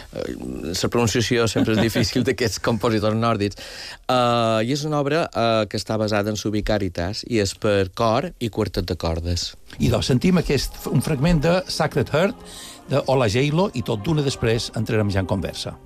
[SPEAKER 13] La pronunciació sempre és difícil d'aquests compositors nòrdics, uh, i és una obra uh, que està basada en Subicaritas i és per cor i quartet de cordes.
[SPEAKER 12] I doncs sentim aquest, un fragment de Sacred Heart de Ola Gjeilo i tot d'una després entrarem ja en conversa.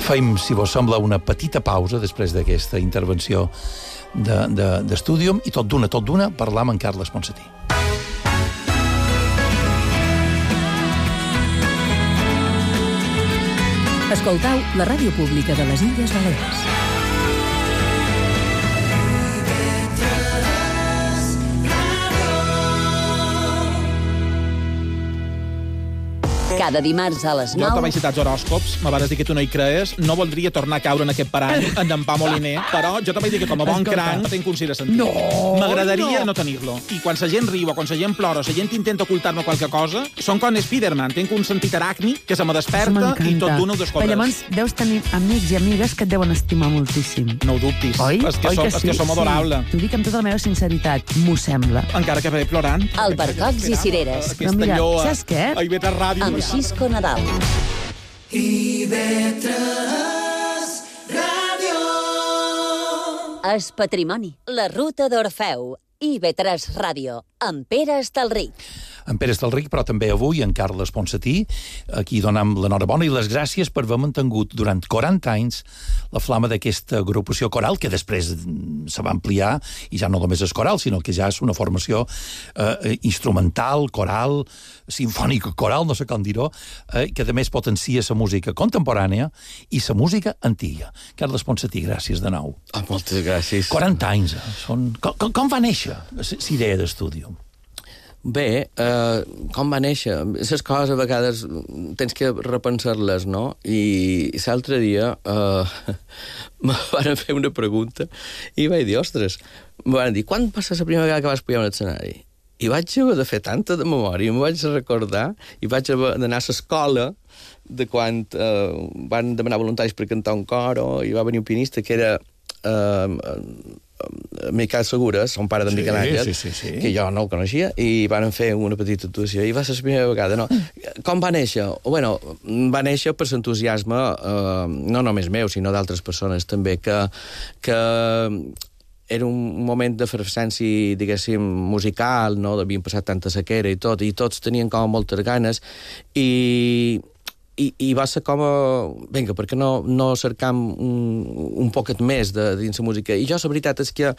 [SPEAKER 12] Fem, si vos sembla, una petita pausa després d'aquesta intervenció d'Estudium i tot d'una, tot d'una, parlar amb en Carles Ponsatí.
[SPEAKER 14] Escoltau la ràdio pública de les Illes Balears. Cada dimarts a les nou...
[SPEAKER 15] Jo t'avaig citar els horòscops, me vas dir que tu no hi crees, no voldria tornar a caure en aquest parany, en en Pau Moliner, però jo t'avaig dir que com a bon cranc tenc un de sentit.
[SPEAKER 1] No!
[SPEAKER 15] M'agradaria no, no tenir-lo. I quan la gent riu o quan la gent plora o la gent intenta ocultar-me qualque cosa, són com Spiderman, tenc un sentit aràcnic que se me desperta i tot d'una ho descobres.
[SPEAKER 16] Però llavors deus tenir amics i amigues que et deuen estimar moltíssim.
[SPEAKER 15] No ho dubtis.
[SPEAKER 16] Oi?
[SPEAKER 15] És que,
[SPEAKER 16] Oi
[SPEAKER 15] som,
[SPEAKER 16] que
[SPEAKER 15] és
[SPEAKER 16] sí?
[SPEAKER 15] que som adorable.
[SPEAKER 16] Sí. T'ho dic amb tota la meva sinceritat, m'ho sembla.
[SPEAKER 15] Encara que ve plorant.
[SPEAKER 14] Albercocs i cireres.
[SPEAKER 16] Però mira, saps què?
[SPEAKER 15] A I V tres Ràdio.
[SPEAKER 14] Amb Xisco Nadal.
[SPEAKER 17] I V tres Ràdio.
[SPEAKER 14] És patrimoni. La ruta d'Orfeu. I V tres Ràdio. Amb Pere Estalric.
[SPEAKER 12] En Pere Estalric, però també avui en Carles Ponsatí. Aquí donem l'enhorabona i les gràcies per haver mantingut durant quaranta anys la flama d'aquesta agrupació coral, que després se va ampliar, i ja no només és coral, sinó que ja és una formació eh, instrumental, coral, sinfònica coral, no sé com dir-ho, eh, que a més potencia la música contemporània i la música antiga. Carles Ponsatí, gràcies de nou.
[SPEAKER 13] Ah, moltes gràcies.
[SPEAKER 12] quaranta anys. Eh? Són... Com, com, com va néixer l'idea d'Estudium?
[SPEAKER 13] Bé, eh, com va néixer? Les coses a vegades tens que repensar-les, no? I l'altre dia eh, me van fer una pregunta i vaig dir, ostres, me van dir, quan va ser la primera vegada que vas pujar a un escenari? I vaig haver de fer tanta de memòria, m'ho vaig recordar, i vaig haver d'anar a l'escola de quan eh, van demanar voluntaris per cantar un coro, i va venir un pianista que era... Eh, Miquel Segures, son pare d'en sí, Miquel Àngel,
[SPEAKER 12] sí, sí, sí.
[SPEAKER 13] que jo no el coneixia, i van fer una petita actuació, i va ser la primera vegada, no? Com va néixer? Bueno, va néixer per l'entusiasme, eh, no només meu, sinó d'altres persones també, que, que era un moment d'efervescència, diguéssim, musical, no? Havien passat tanta sequera i tot, i tots tenien com moltes ganes, i... I, i va ser com a... Vinga, perquè no, no cercam un, un poquet més de, dins la música. I jo, la veritat és que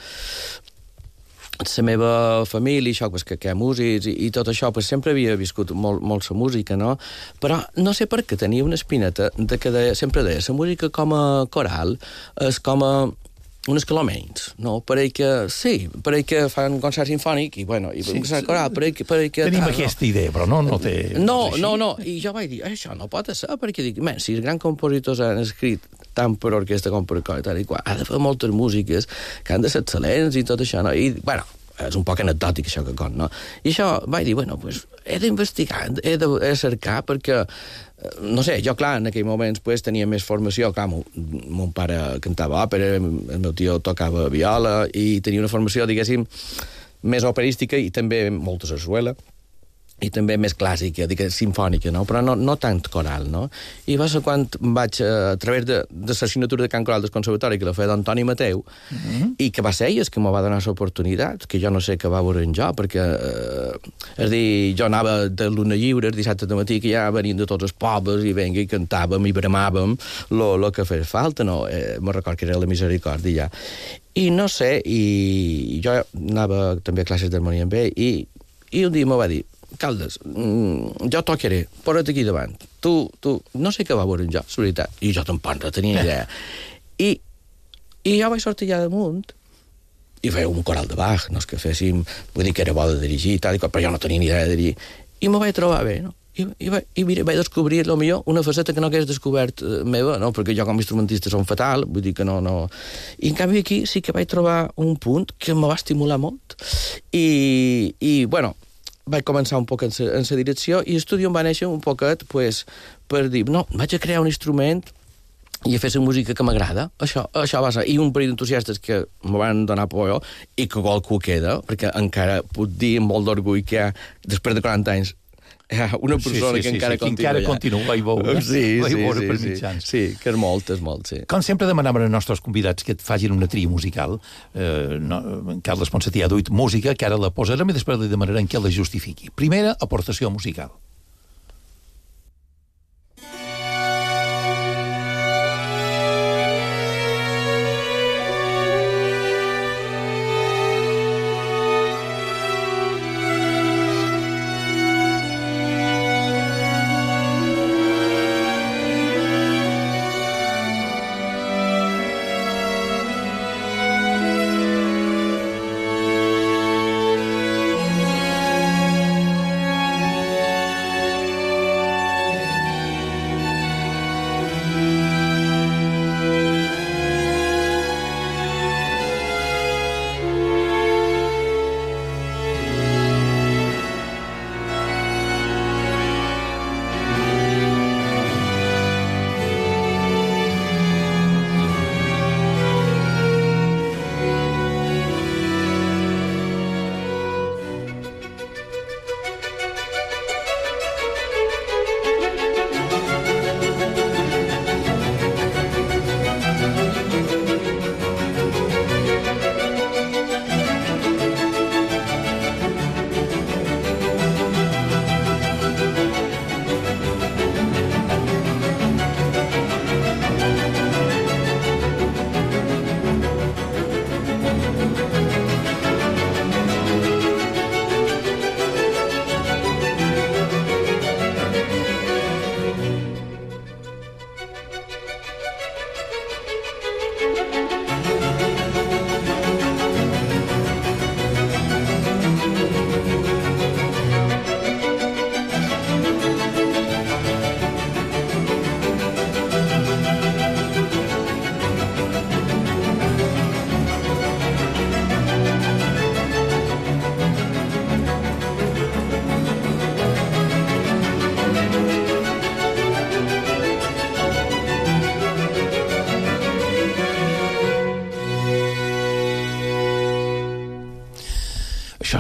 [SPEAKER 13] la meva família, això, pues, que, que hi ha músics i, i tot això, pues, sempre havia viscut molt, molt la música, no? Però no sé per què tenia una espineta de que deia, sempre deia, la música com a coral és com a un escaló menys, no? Per ell que, sí, per ell que fan un concert sinfònic i, bueno, i sí, un concert coral, per ell que... Per ell que
[SPEAKER 12] tenim
[SPEAKER 13] tal,
[SPEAKER 12] aquesta
[SPEAKER 13] no.
[SPEAKER 12] idea, però no, no té...
[SPEAKER 13] No, no, no, i jo vaig dir, això no pot ser, perquè dic, men, si els grans compositors han escrit tant per orquestra com per cor, tal i qual, ha de fer moltes músiques que han de ser excel·lents i tot això, no? I, bueno, és un poc anecdòtic això que con, no? I això vaig dir, bueno, pues, he d'investigar, he de, he de cercar, perquè no sé, jo, clar, en aquell moments pues, tenia més formació, clar, mon, mon pare cantava òpera, el meu tio tocava viola, i tenia una formació, diguéssim, més operística i també molta sarsuela, i també més clàssica, diguéssim, sinfònica, no? Però no, no tant coral, no? I va ser quan vaig, a través de, de l'assignatura de cant coral del conservatori, que la feia d'Antoni Mateu, mm-hmm. i que va ser ell que m'ho va donar l'oportunitat, que jo no sé què va veure en jo, perquè, eh, és dir, jo anava de l'una lliure el dissabte de matí, que ja venien de tots els pobles, i venga, i cantàvem, i bramàvem el que fes falta, no? Eh, me record que era la Misericòrdia, ja. I no sé, i jo anava també a classes d'harmonia amb ell, i, i un dia m'ho va dir, Caldes, mm, jo tocaré, posa't aquí davant. Tu, tu, no sé què va veure en jo, és veritat. I jo tampoc no tenia idea. I, i jo vaig sortir allà damunt i feia un coral de Bach, no és que féssim, vull dir que era bo de dirigir i tal, però jo no tenia ni idea de dirigir. I m'ho vaig trobar bé, no? I, i, vaig, i mira, vaig descobrir, potser, una faceta que no hagués descobert eh, meva, no? Perquè jo com a instrumentista som fatal, vull dir que no, no... I en canvi aquí sí que vaig trobar un punt que em va estimular molt. I, i bueno, vaig començar un poc en la direcció i l'estudi va néixer un poquet pues, per dir, no, vaig a crear un instrument i a fer la música que m'agrada. Això, això va ser. I un parell d'entusiastes que me van donar por i que qualcú queda, perquè encara puc dir amb molt d'orgull que ha, després de quaranta anys, hi ha una persona sí, sí, que encara sí, sí, continua.
[SPEAKER 12] Que encara continua, i veure.
[SPEAKER 13] Sí, sí,
[SPEAKER 12] veure
[SPEAKER 13] sí,
[SPEAKER 12] per
[SPEAKER 13] sí,
[SPEAKER 12] mitjans.
[SPEAKER 13] Sí, que és molt, és molt, sí.
[SPEAKER 12] Com sempre demanem als nostres convidats que et facin una tria musical. Eh, no, Carles Ponsatí ha duit música, que ara la posarem i després li demanarem que la justifiqui. Primera aportació musical.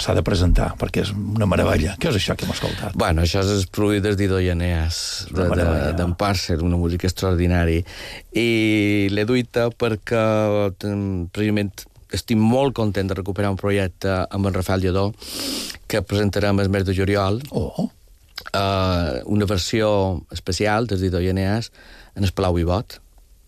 [SPEAKER 12] s'ha de presentar, perquè és una meravella. Què és això que hem escoltat?
[SPEAKER 13] Bueno, això és el produït des d'Ido i Eneas, d'en Parcer, una música extraordinària. I l'he duita perquè, precisament, estic molt content de recuperar un projecte amb en Rafael Lledó, que presentarem el mes de juliol.
[SPEAKER 12] Oh.
[SPEAKER 13] Uh, una versió especial des d'Ido i Eneas en el Palau Ibot,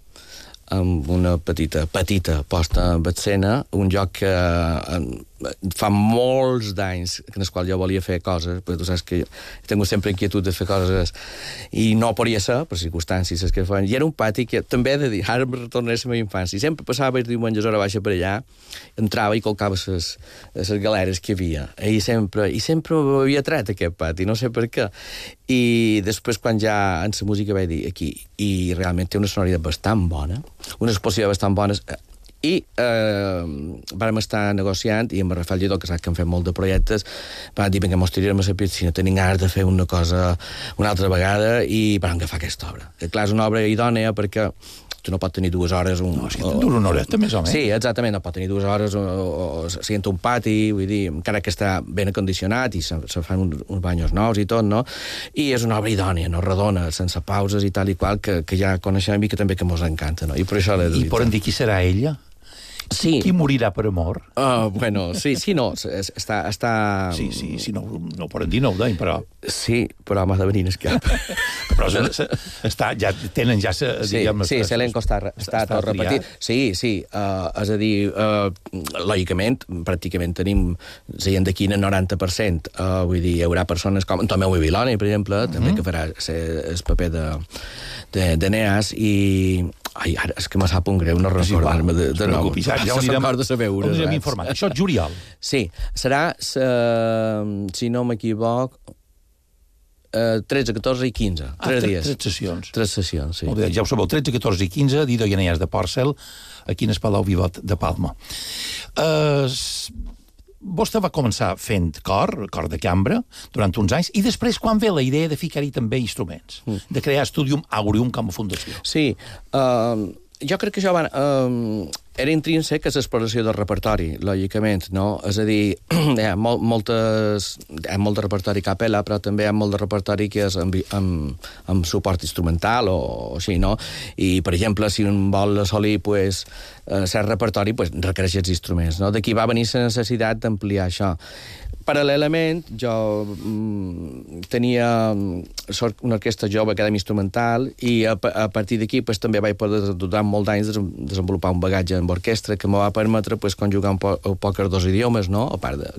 [SPEAKER 13] amb una petita, petita posta en escena, un joc que eh, fa molts d'anys en els quals jo volia fer coses, perquè tu saps que he tingut sempre inquietud de fer coses i no podia ser, per circumstàncies que fan. I era un pati que també he de dir, ara em retornaré a la meva infància, i sempre passava els diumenges hora baixa per allà, entrava i colcava les galeres que hi havia, i sempre, i sempre m'havia tret aquest pati, no sé per què. I després, quan ja en la música vaig dir aquí, i realment té una sonoritat bastant bona, unes possibilitats bastant bones, i eh, vam estar negociant, i amb el Rafael Lledó, que sap que hem fet molt de projectes, vam dir, vinga, mos tirarem a la piscina, tenim ganes de fer una cosa una altra vegada, i vam agafar aquesta obra. Que clar, és una obra idònea perquè tu no pot tenir dues hores... Un,
[SPEAKER 12] no, és que dura una horeta, més o menys.
[SPEAKER 13] Sí, exactament, no pot tenir dues hores o, o, o sent un pati, vull dir, encara que està ben acondicionat i se, se fan uns, uns banyos nous i tot, no? I és una obra idònia, no? Redona, sense pauses i tal i qual, que, que ja coneixem i que també que mos encanta, no? I per això l'he dit.
[SPEAKER 12] I poden dir qui serà ella?
[SPEAKER 13] Sí.
[SPEAKER 12] Qui morirà per amor?
[SPEAKER 13] Uh, bueno, sí, sí, no, està... està...
[SPEAKER 12] Sí, sí, sí, no, no ho poden dir, no ho deim, però...
[SPEAKER 13] Sí, però m'ha de venir en escap.
[SPEAKER 12] Però se, se, està, ja tenen ja... Se,
[SPEAKER 13] sí, diguem, sí, l'elenco està, està, està tot repetit. Sí, sí, uh, és a dir, uh, lògicament, pràcticament tenim la gent d'aquí en el noranta per cent. Uh, vull dir, hi haurà persones com Tomeu Bibiloni, per exemple, mm -hmm. també que farà el paper de, de, de Neas, i... Ai, ara és que me sap un greu no recordar-me de, de nou.
[SPEAKER 12] Ja, ja ho anirem, ho anirem informant. Això és juliol.
[SPEAKER 13] Sí, serà, uh, si no m'equivoc, uh, tretze, catorze i quinze.
[SPEAKER 12] Ah,
[SPEAKER 13] tres dies.
[SPEAKER 12] Tres sessions.
[SPEAKER 13] Tres sessions, sí.
[SPEAKER 12] Molt bé, ja ho sabeu, tretze, catorze i quinze, d'Ido i Eneas de Porcel, aquí en el Palau Vivot de Palma. Uh, vostè va començar fent cor, cor de cambra, durant uns anys, i després quan ve la idea de ficar-hi també instruments, mm. de crear Studium Aureum com a fundació?
[SPEAKER 13] Sí, uh, jo crec que això va, uh, era intrínsec a l'exploració del repertori, lògicament, no? És a dir, hi ha mol, moltes, hi ha molt de repertori a capella, però també hi ha molt de repertori que és amb, amb, amb suport instrumental o, o així, no? I, per exemple, si un vol assolir, pues, uh, cert repertori, pues, requereix els instruments, no? D'aquí va venir la necessitat d'ampliar això. Paral·lelament, jo mm, tenia una orquestra jove, acadèmia instrumental, i a, a partir d'aquí pues, també vaig poder, durant molts anys, desenvolupar un bagatge amb orquestra que m'ho va permetre pues, conjugar un, po un poc els dos idiomes, no? A part de...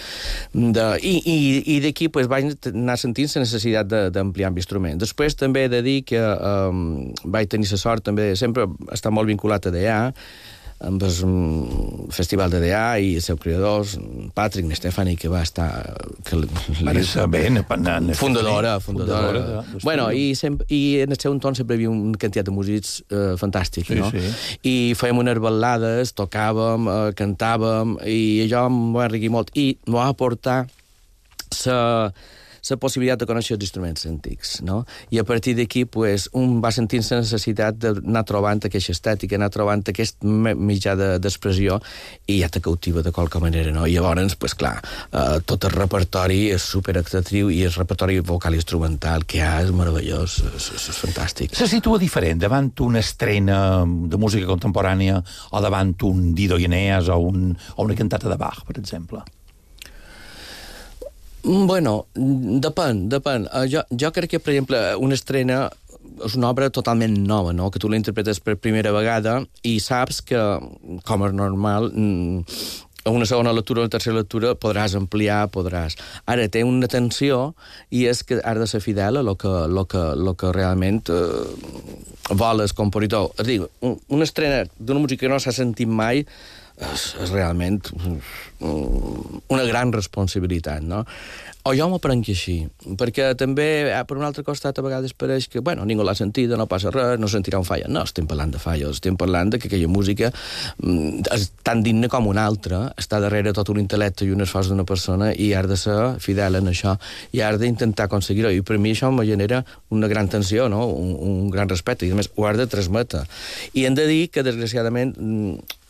[SPEAKER 13] de I i, i d'aquí pues, vaig anar sentint la necessitat d'ampliar amb instruments. Després també he de dir que um, vaig tenir la sort, també sempre està molt vinculat a D A, amb el Festival de D A i els seus creadors, Patrick Nestefani, que va estar... Que
[SPEAKER 12] va ser bé,
[SPEAKER 13] fundadora, fundadora. fundadora de, bueno, i, sempre, i en el seu entorn sempre hi havia una quantitat de músics eh, fantàstics, sí, no? Sí. I fèiem unes ballades, tocàvem, eh, cantàvem, i allò em va enriquir molt. I m'ho va aportar la... la possibilitat de conèixer els instruments antics, no? I a partir d'aquí, pues, un va sentir la necessitat d'anar trobant aquesta estètica, anar trobant aquest mitjà d'expressió, i ja te cautiva de qualque manera, no? I llavors, pues, clar, eh, tot el repertori és superatractiu, i el repertori vocal i instrumental que hi ha és meravellós, és, és, és fantàstic.
[SPEAKER 12] Se situa diferent davant una estrena de música contemporània o davant un Dido i Eneas o, un, o una cantata de Bach, per exemple?
[SPEAKER 13] Bueno, depèn, depèn. Jo, jo crec que, per exemple, una estrena és una obra totalment nova, no? Que tu la interpretes per primera vegada i saps que, com és normal, a una segona lectura o una tercera lectura podràs ampliar, podràs... Ara té una tensió i és que has de ser fidel a lo que, lo que, lo que realment eh, vol el compositor. És a dir, una estrena d'una música que no s'ha sentit mai és, és realment una gran responsabilitat, no? O jo m'ho prenc així, perquè també, per un altre costat, a vegades pareix que, bueno, ningú l'ha sentida, no passa res, no sentirà un fallo. No, estem parlant de fallos, estem parlant de que aquella música és tan digna com una altra, està darrere tot un intel·lecte i un esforç d'una persona, i has de ser fidel en això, i has d'intentar aconseguir-ho. I per mi això me genera una gran tensió, no? un, un gran respecte, i a més ho has de transmetre. I hem de dir que, desgraciadament,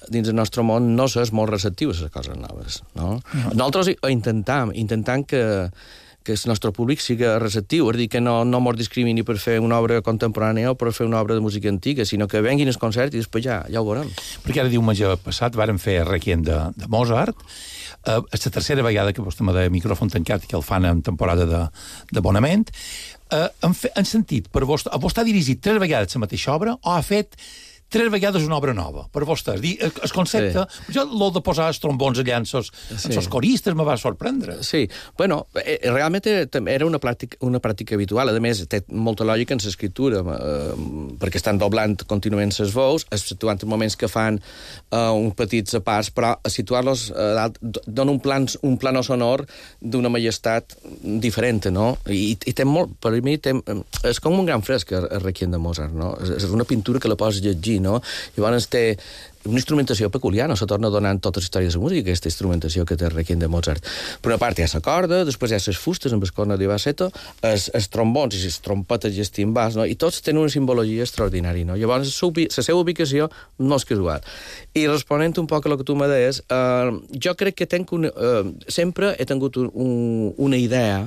[SPEAKER 13] dins el nostre món, no s'és molt receptiu a les coses noves, no? no. Nosaltres intentam, intentam que, que el nostre públic sigui receptiu, és dir, que no, no mos discrimini per fer una obra contemporània o per fer una obra de música antiga, sinó que venguin al concert i després ja, ja ho veurem.
[SPEAKER 12] Perquè ara diumenge passat vàrem fer Requiem de, de Mozart. Uh, és la tercera vegada que vostè m'ha de micròfon tancat i que el fan en temporada de, de bonament. Uh, han, fe, han sentit, per vostè, vostè ha dirigit tres vegades la mateixa obra o ha fet tres vegades una obra nova, per vostè. És dir, el concepte... Sí. Jo, l'ho de posar els trombons allà en sos, sí. en sos coristes me va sorprendre.
[SPEAKER 13] Sí, bueno, eh, realment era una pràctica, una pràctica habitual. A més, té molta lògica en l'escriptura, eh, perquè estan doblant contínuament les veus, situant en moments que fan eh, un petits apars, però a situar-los eh, dona un, plan, un plano sonor d'una majestat diferent, no? I, i té molt... Per mi, té, és com un gran fresc, el Requiem de Mozart, no? És una pintura que la pots llegir, no? Llavors té una instrumentació peculiar, no se torna donant totes les històries de música, aquesta instrumentació que té el Requiem de Mozart. Per una part hi ha la corda, després hi ha les fustes amb el corno di bassetto, els, els trombons i les trompetes i els timbals, no? I tots tenen una simbologia extraordinària, no? Llavors la seva ubicació no és casual. I responent un poc a el que tu me deies, eh, jo crec que tenc una, eh, sempre he tingut un, una idea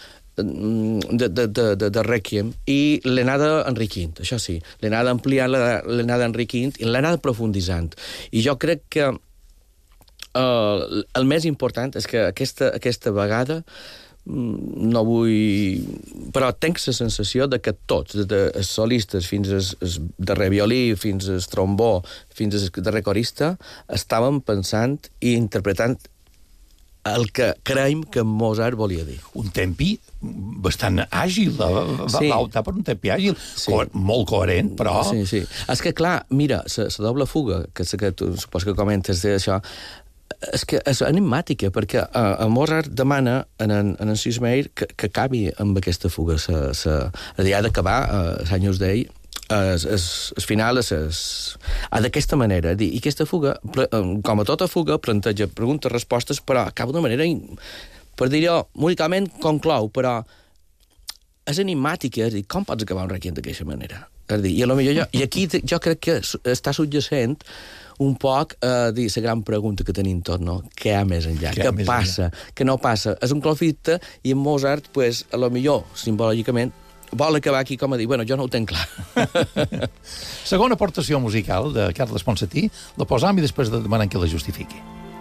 [SPEAKER 13] de, de, de, de, de Requiem i l'he anada enriquint, això sí, l'he anada ampliant, l'he anada enriquint i l'he anada profundissant. I jo crec que uh, el més important és que aquesta, aquesta vegada no vull... Però tenc la sensació de que tots, des dels solistes fins al darrer violí, fins al trombó, fins al darrer corista, estàvem pensant i interpretant el que creiem que Mozart volia dir.
[SPEAKER 12] Un tempi bastant àgil, va, sí. va optar per un tempi àgil, sí. Co molt coherent, però...
[SPEAKER 13] Sí, sí. És que, clar, mira, la doble fuga, que, que tu supos que comentes d'això, és que és enigmàtica, perquè a, a Mozart demana en en, en en Sismeir que, que acabi amb aquesta fuga. Sa, sa, ha d'acabar, a Agnus Dei, el, el, el final és, és, d'aquesta manera. I aquesta fuga, com a tota fuga, planteja preguntes-respostes, però acaba d'una manera, per dir-ho, musicalment conclou, però és enigmàtica, és dir, com pots acabar un Requiem d'aquesta manera? És dir, i, a lo millor jo, i aquí jo crec que està subjacent un poc a dir la gran pregunta que tenim tots, no? Què hi ha més enllà? Què, Què passa? Enllà? Què no passa? És un conflicte i en Mozart, pues, a lo millor, simbològicament, vol acabar aquí com a dir, bueno, jo no ho tenc clar.
[SPEAKER 12] Segona aportació musical de Carles Ponsatí, la posam i després de demanar que la justifiqui.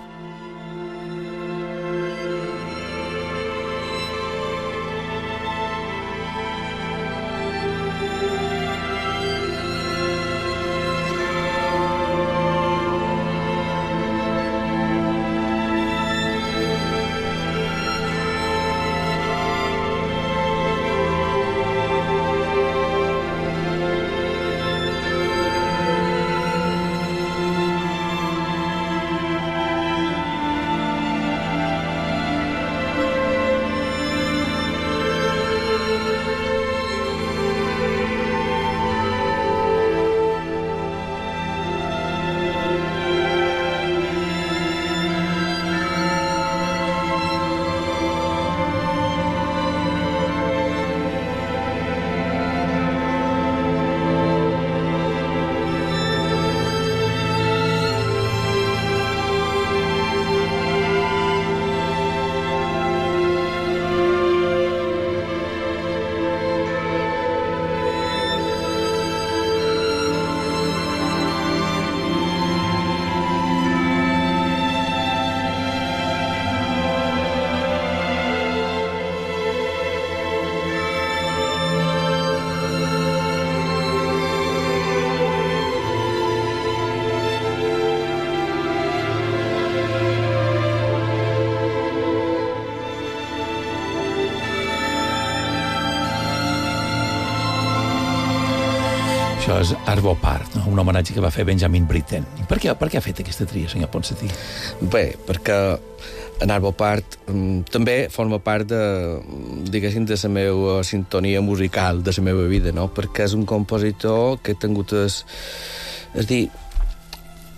[SPEAKER 12] Això és Arvo Part, no? Un homenatge que va fer Benjamin Britten. Per què, per què ha fet aquesta tria, senyor Ponsatí?
[SPEAKER 13] Bé, perquè en Arvo Part um, també forma part de, diguéssim, de la meva sintonia musical, de la meva vida, no? Perquè és un compositor que he tingut... Es, és dir,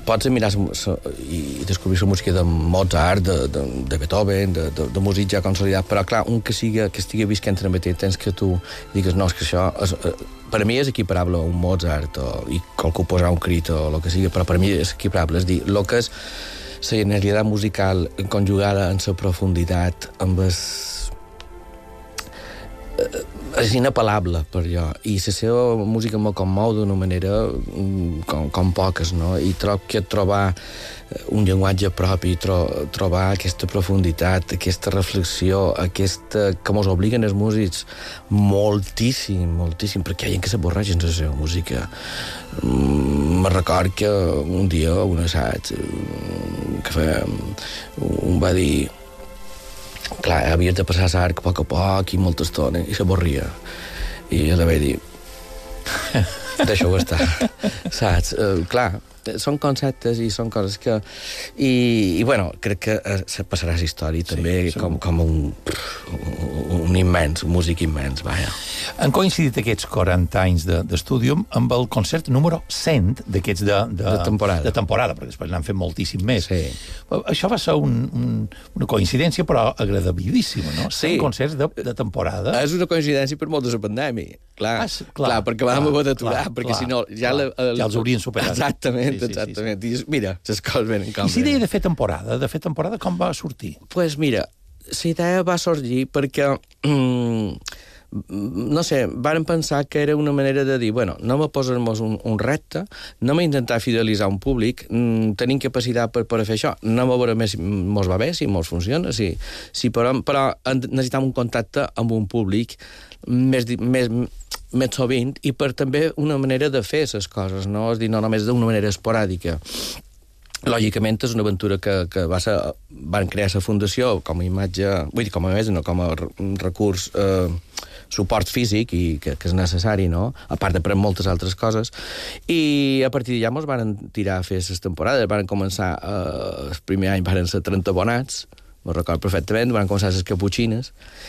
[SPEAKER 13] pots mirar i descobrir la música de Mozart, de, de, de Beethoven, de, de, de músic ja consolidat, però clar, un que, siga, que estigui visquent en el mateix temps que tu digues, no, és que això és, per a mi és equiparable a un Mozart o, i qualcú posarà un crit o el que sigui, però per a mi és equiparable, és dir, el que és la genialitat musical conjugada en la profunditat, amb el és inapel·lable per jo, i la seva música me commou d'una manera com, com poques, no? I trob que trobar un llenguatge propi, tro, trobar aquesta profunditat, aquesta reflexió, aquesta que mos obliguen els músics moltíssim, moltíssim, perquè hi ha gent que s'avorreixen de la seva música. Me record que un dia un assaig que fèiem, un va dir clar, havies de passar l'arc a poc a poc i molta estona, i s'avorria. I jo li vaig dir, deixa-ho estar, saps? Uh, clar, són conceptes i són coses que... I, i bueno, crec que se passarà la història també sí, com, com un, un immens, un músic immens, vaja.
[SPEAKER 12] Han coincidit aquests quaranta anys d'estudi de, amb el concert número cent d'aquests de, de,
[SPEAKER 13] de, temporada.
[SPEAKER 12] de temporada, perquè després n'han fet moltíssim més.
[SPEAKER 13] Sí.
[SPEAKER 12] Això va ser un, un, una coincidència, però agradabilíssima, no?
[SPEAKER 13] Sí.
[SPEAKER 12] cent concerts de, de temporada.
[SPEAKER 13] És una coincidència per molt de la pandèmia. Clar, ah, clar, clar, perquè vam haver d'aturar, perquè clar, si no... Ja,
[SPEAKER 12] clar,
[SPEAKER 13] la, el,
[SPEAKER 12] ja els haurien superat.
[SPEAKER 13] Exactament, sí, sí, exactament. Sí, sí. I mira, les coses venen com...
[SPEAKER 12] I si deia de fer temporada, de fer temporada, com va sortir?
[SPEAKER 13] Doncs pues mira, la idea va sorgir perquè... Mm, no sé, vàrem pensar que era una manera de dir, bueno, anem a posar-nos un, un repte, anem a intentar fidelitzar un públic, mm, tenim capacitat per, per fer això, anem a veure més si mos va bé, si mos funciona, si, si però, però necessitem un contacte amb un públic més, més, més sovint i per també una manera de fer les coses, no? És dir, no només d'una manera esporàdica. Lògicament és una aventura que, que va ser, van crear la fundació com a imatge, vull dir, com a més, no com a recurs, eh, suport físic i que, que és necessari, no? A part de per moltes altres coses. I a partir d'allà mos van tirar a fer les temporades, van començar, eh, el primer any van ser trenta abonats, me'n recordo perfectament, van començar les caputxines,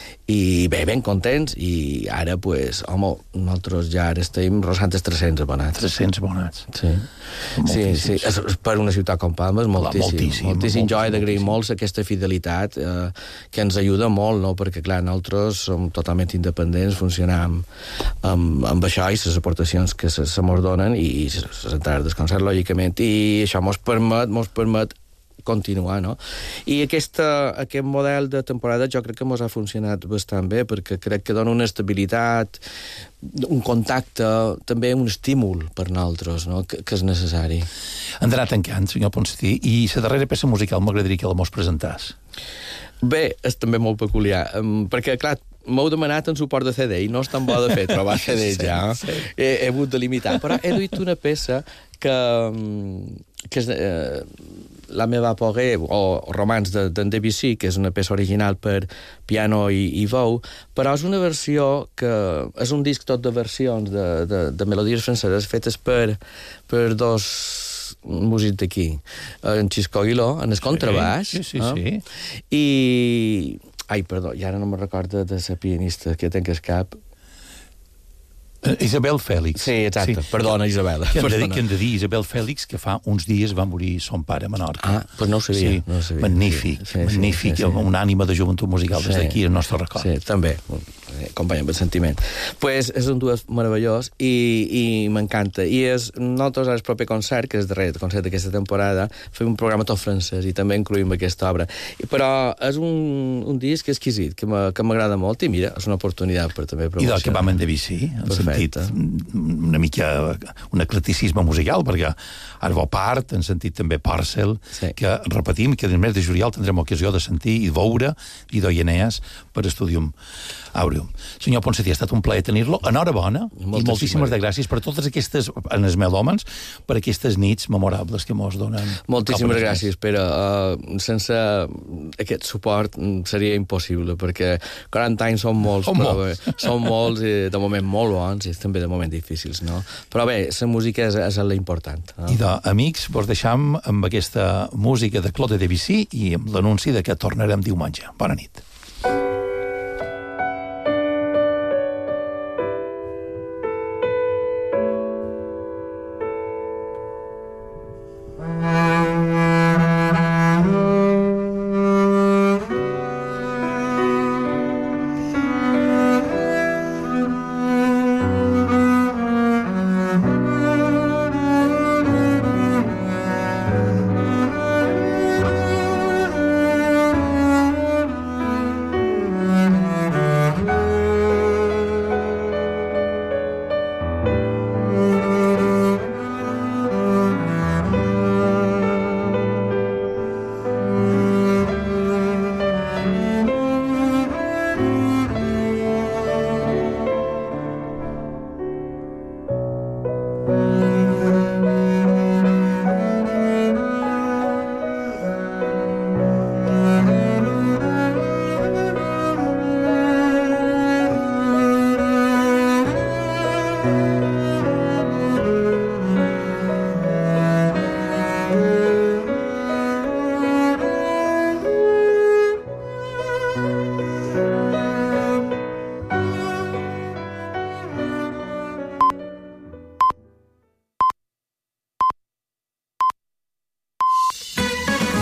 [SPEAKER 13] i bé, ben contents, i ara, pues, home, nosaltres ja ara estem rosant els tres-cents abonats.
[SPEAKER 12] tres-cents abonats.
[SPEAKER 13] Sí. Sí, sí. És, per una ciutat com Palma és moltíssim. Moltíssim. moltíssim. Jo he d'agrair molt aquesta fidelitat, eh, que ens ajuda molt, no? Perquè, clar, nosaltres som totalment independents, funcionam amb, amb això i les aportacions que se, se mos donen, i les entrades del concert, lògicament, i això mos permet, mos permet continuar, no? I aquesta, aquest model de temporada jo crec que ens ha funcionat bastant bé, perquè crec que dona una estabilitat, un contacte, també un estímul per nosaltres, no? que, que és necessari.
[SPEAKER 12] Han d'anar tancant, senyor Ponsatí, i la darrera peça musical m'agradaria que la mos presentàs.
[SPEAKER 13] Bé, és també molt peculiar, perquè, clar, m'heu demanat en suport de C D i no és tan bo de fer trobar C D sí, ja. Sí. He, he hagut de limitar, però he duit una peça que, que és eh, la meva Apogée, o Romans d'en Debussy, que és una peça original per piano i, i veu, però és una versió que és un disc tot de versions de, de, de melodies franceses fetes per, per dos músics d'aquí, en Xisco Aguiló, en el contrabaix,
[SPEAKER 12] sí, sí, sí,
[SPEAKER 13] eh? sí. i... Ai, perdó, ja ara no me'n recordo de la pianista que tenc al cap.
[SPEAKER 12] Uh, Isabel Fèlix.
[SPEAKER 13] Sí, exacte. Sí. Perdona, Isabel.
[SPEAKER 12] Que hem, de dir, que hem de dir Isabel Fèlix, que fa uns dies va morir son pare a Menorca.
[SPEAKER 13] Ah, doncs pues no ho sabia. Sí, no ho sabia.
[SPEAKER 12] Magnífic, sí, sí, magnífic. Sí, sí, sí. Una ànima de joventut musical des d'aquí, sí. El nostre record.
[SPEAKER 13] Sí, també. Acompanya amb el sentiment. Pues és un duet meravellós i, i m'encanta. I és, nosaltres, al proper concert, que és el darrer concert d'aquesta temporada, fem un programa tot francès i també incluïm aquesta obra. I, però és un, un disc exquisit, que m'agrada molt, i mira, és una oportunitat per també promocionar.
[SPEAKER 12] I del que vam en Debussy, en sentit una mica un eclecticisme musical, perquè Arvo Part, en sentit també Parcel, sí. Que repetim que el mes de juliol tindrem ocasió de sentir i veure i d'Oieneas per Estudium Aureum. Senyor Ponsatí, ha estat un plaer tenir-lo. Enhorabona i moltíssimes de gràcies per totes aquestes, en els melòmens, per aquestes nits memorables que mos donen.
[SPEAKER 13] Moltíssimes gràcies, Pere. Uh, sense aquest suport seria impossible, perquè quaranta anys són molts,
[SPEAKER 12] són
[SPEAKER 13] però
[SPEAKER 12] molts.
[SPEAKER 13] Bé, són molts i de moment molt bons i també de moment difícils, no? Però bé, la música és, és l'important. No?
[SPEAKER 12] I de, amics, vos deixam amb aquesta música de Claude Debussy i amb l'anunci de que tornarem diumenge. Bona nit.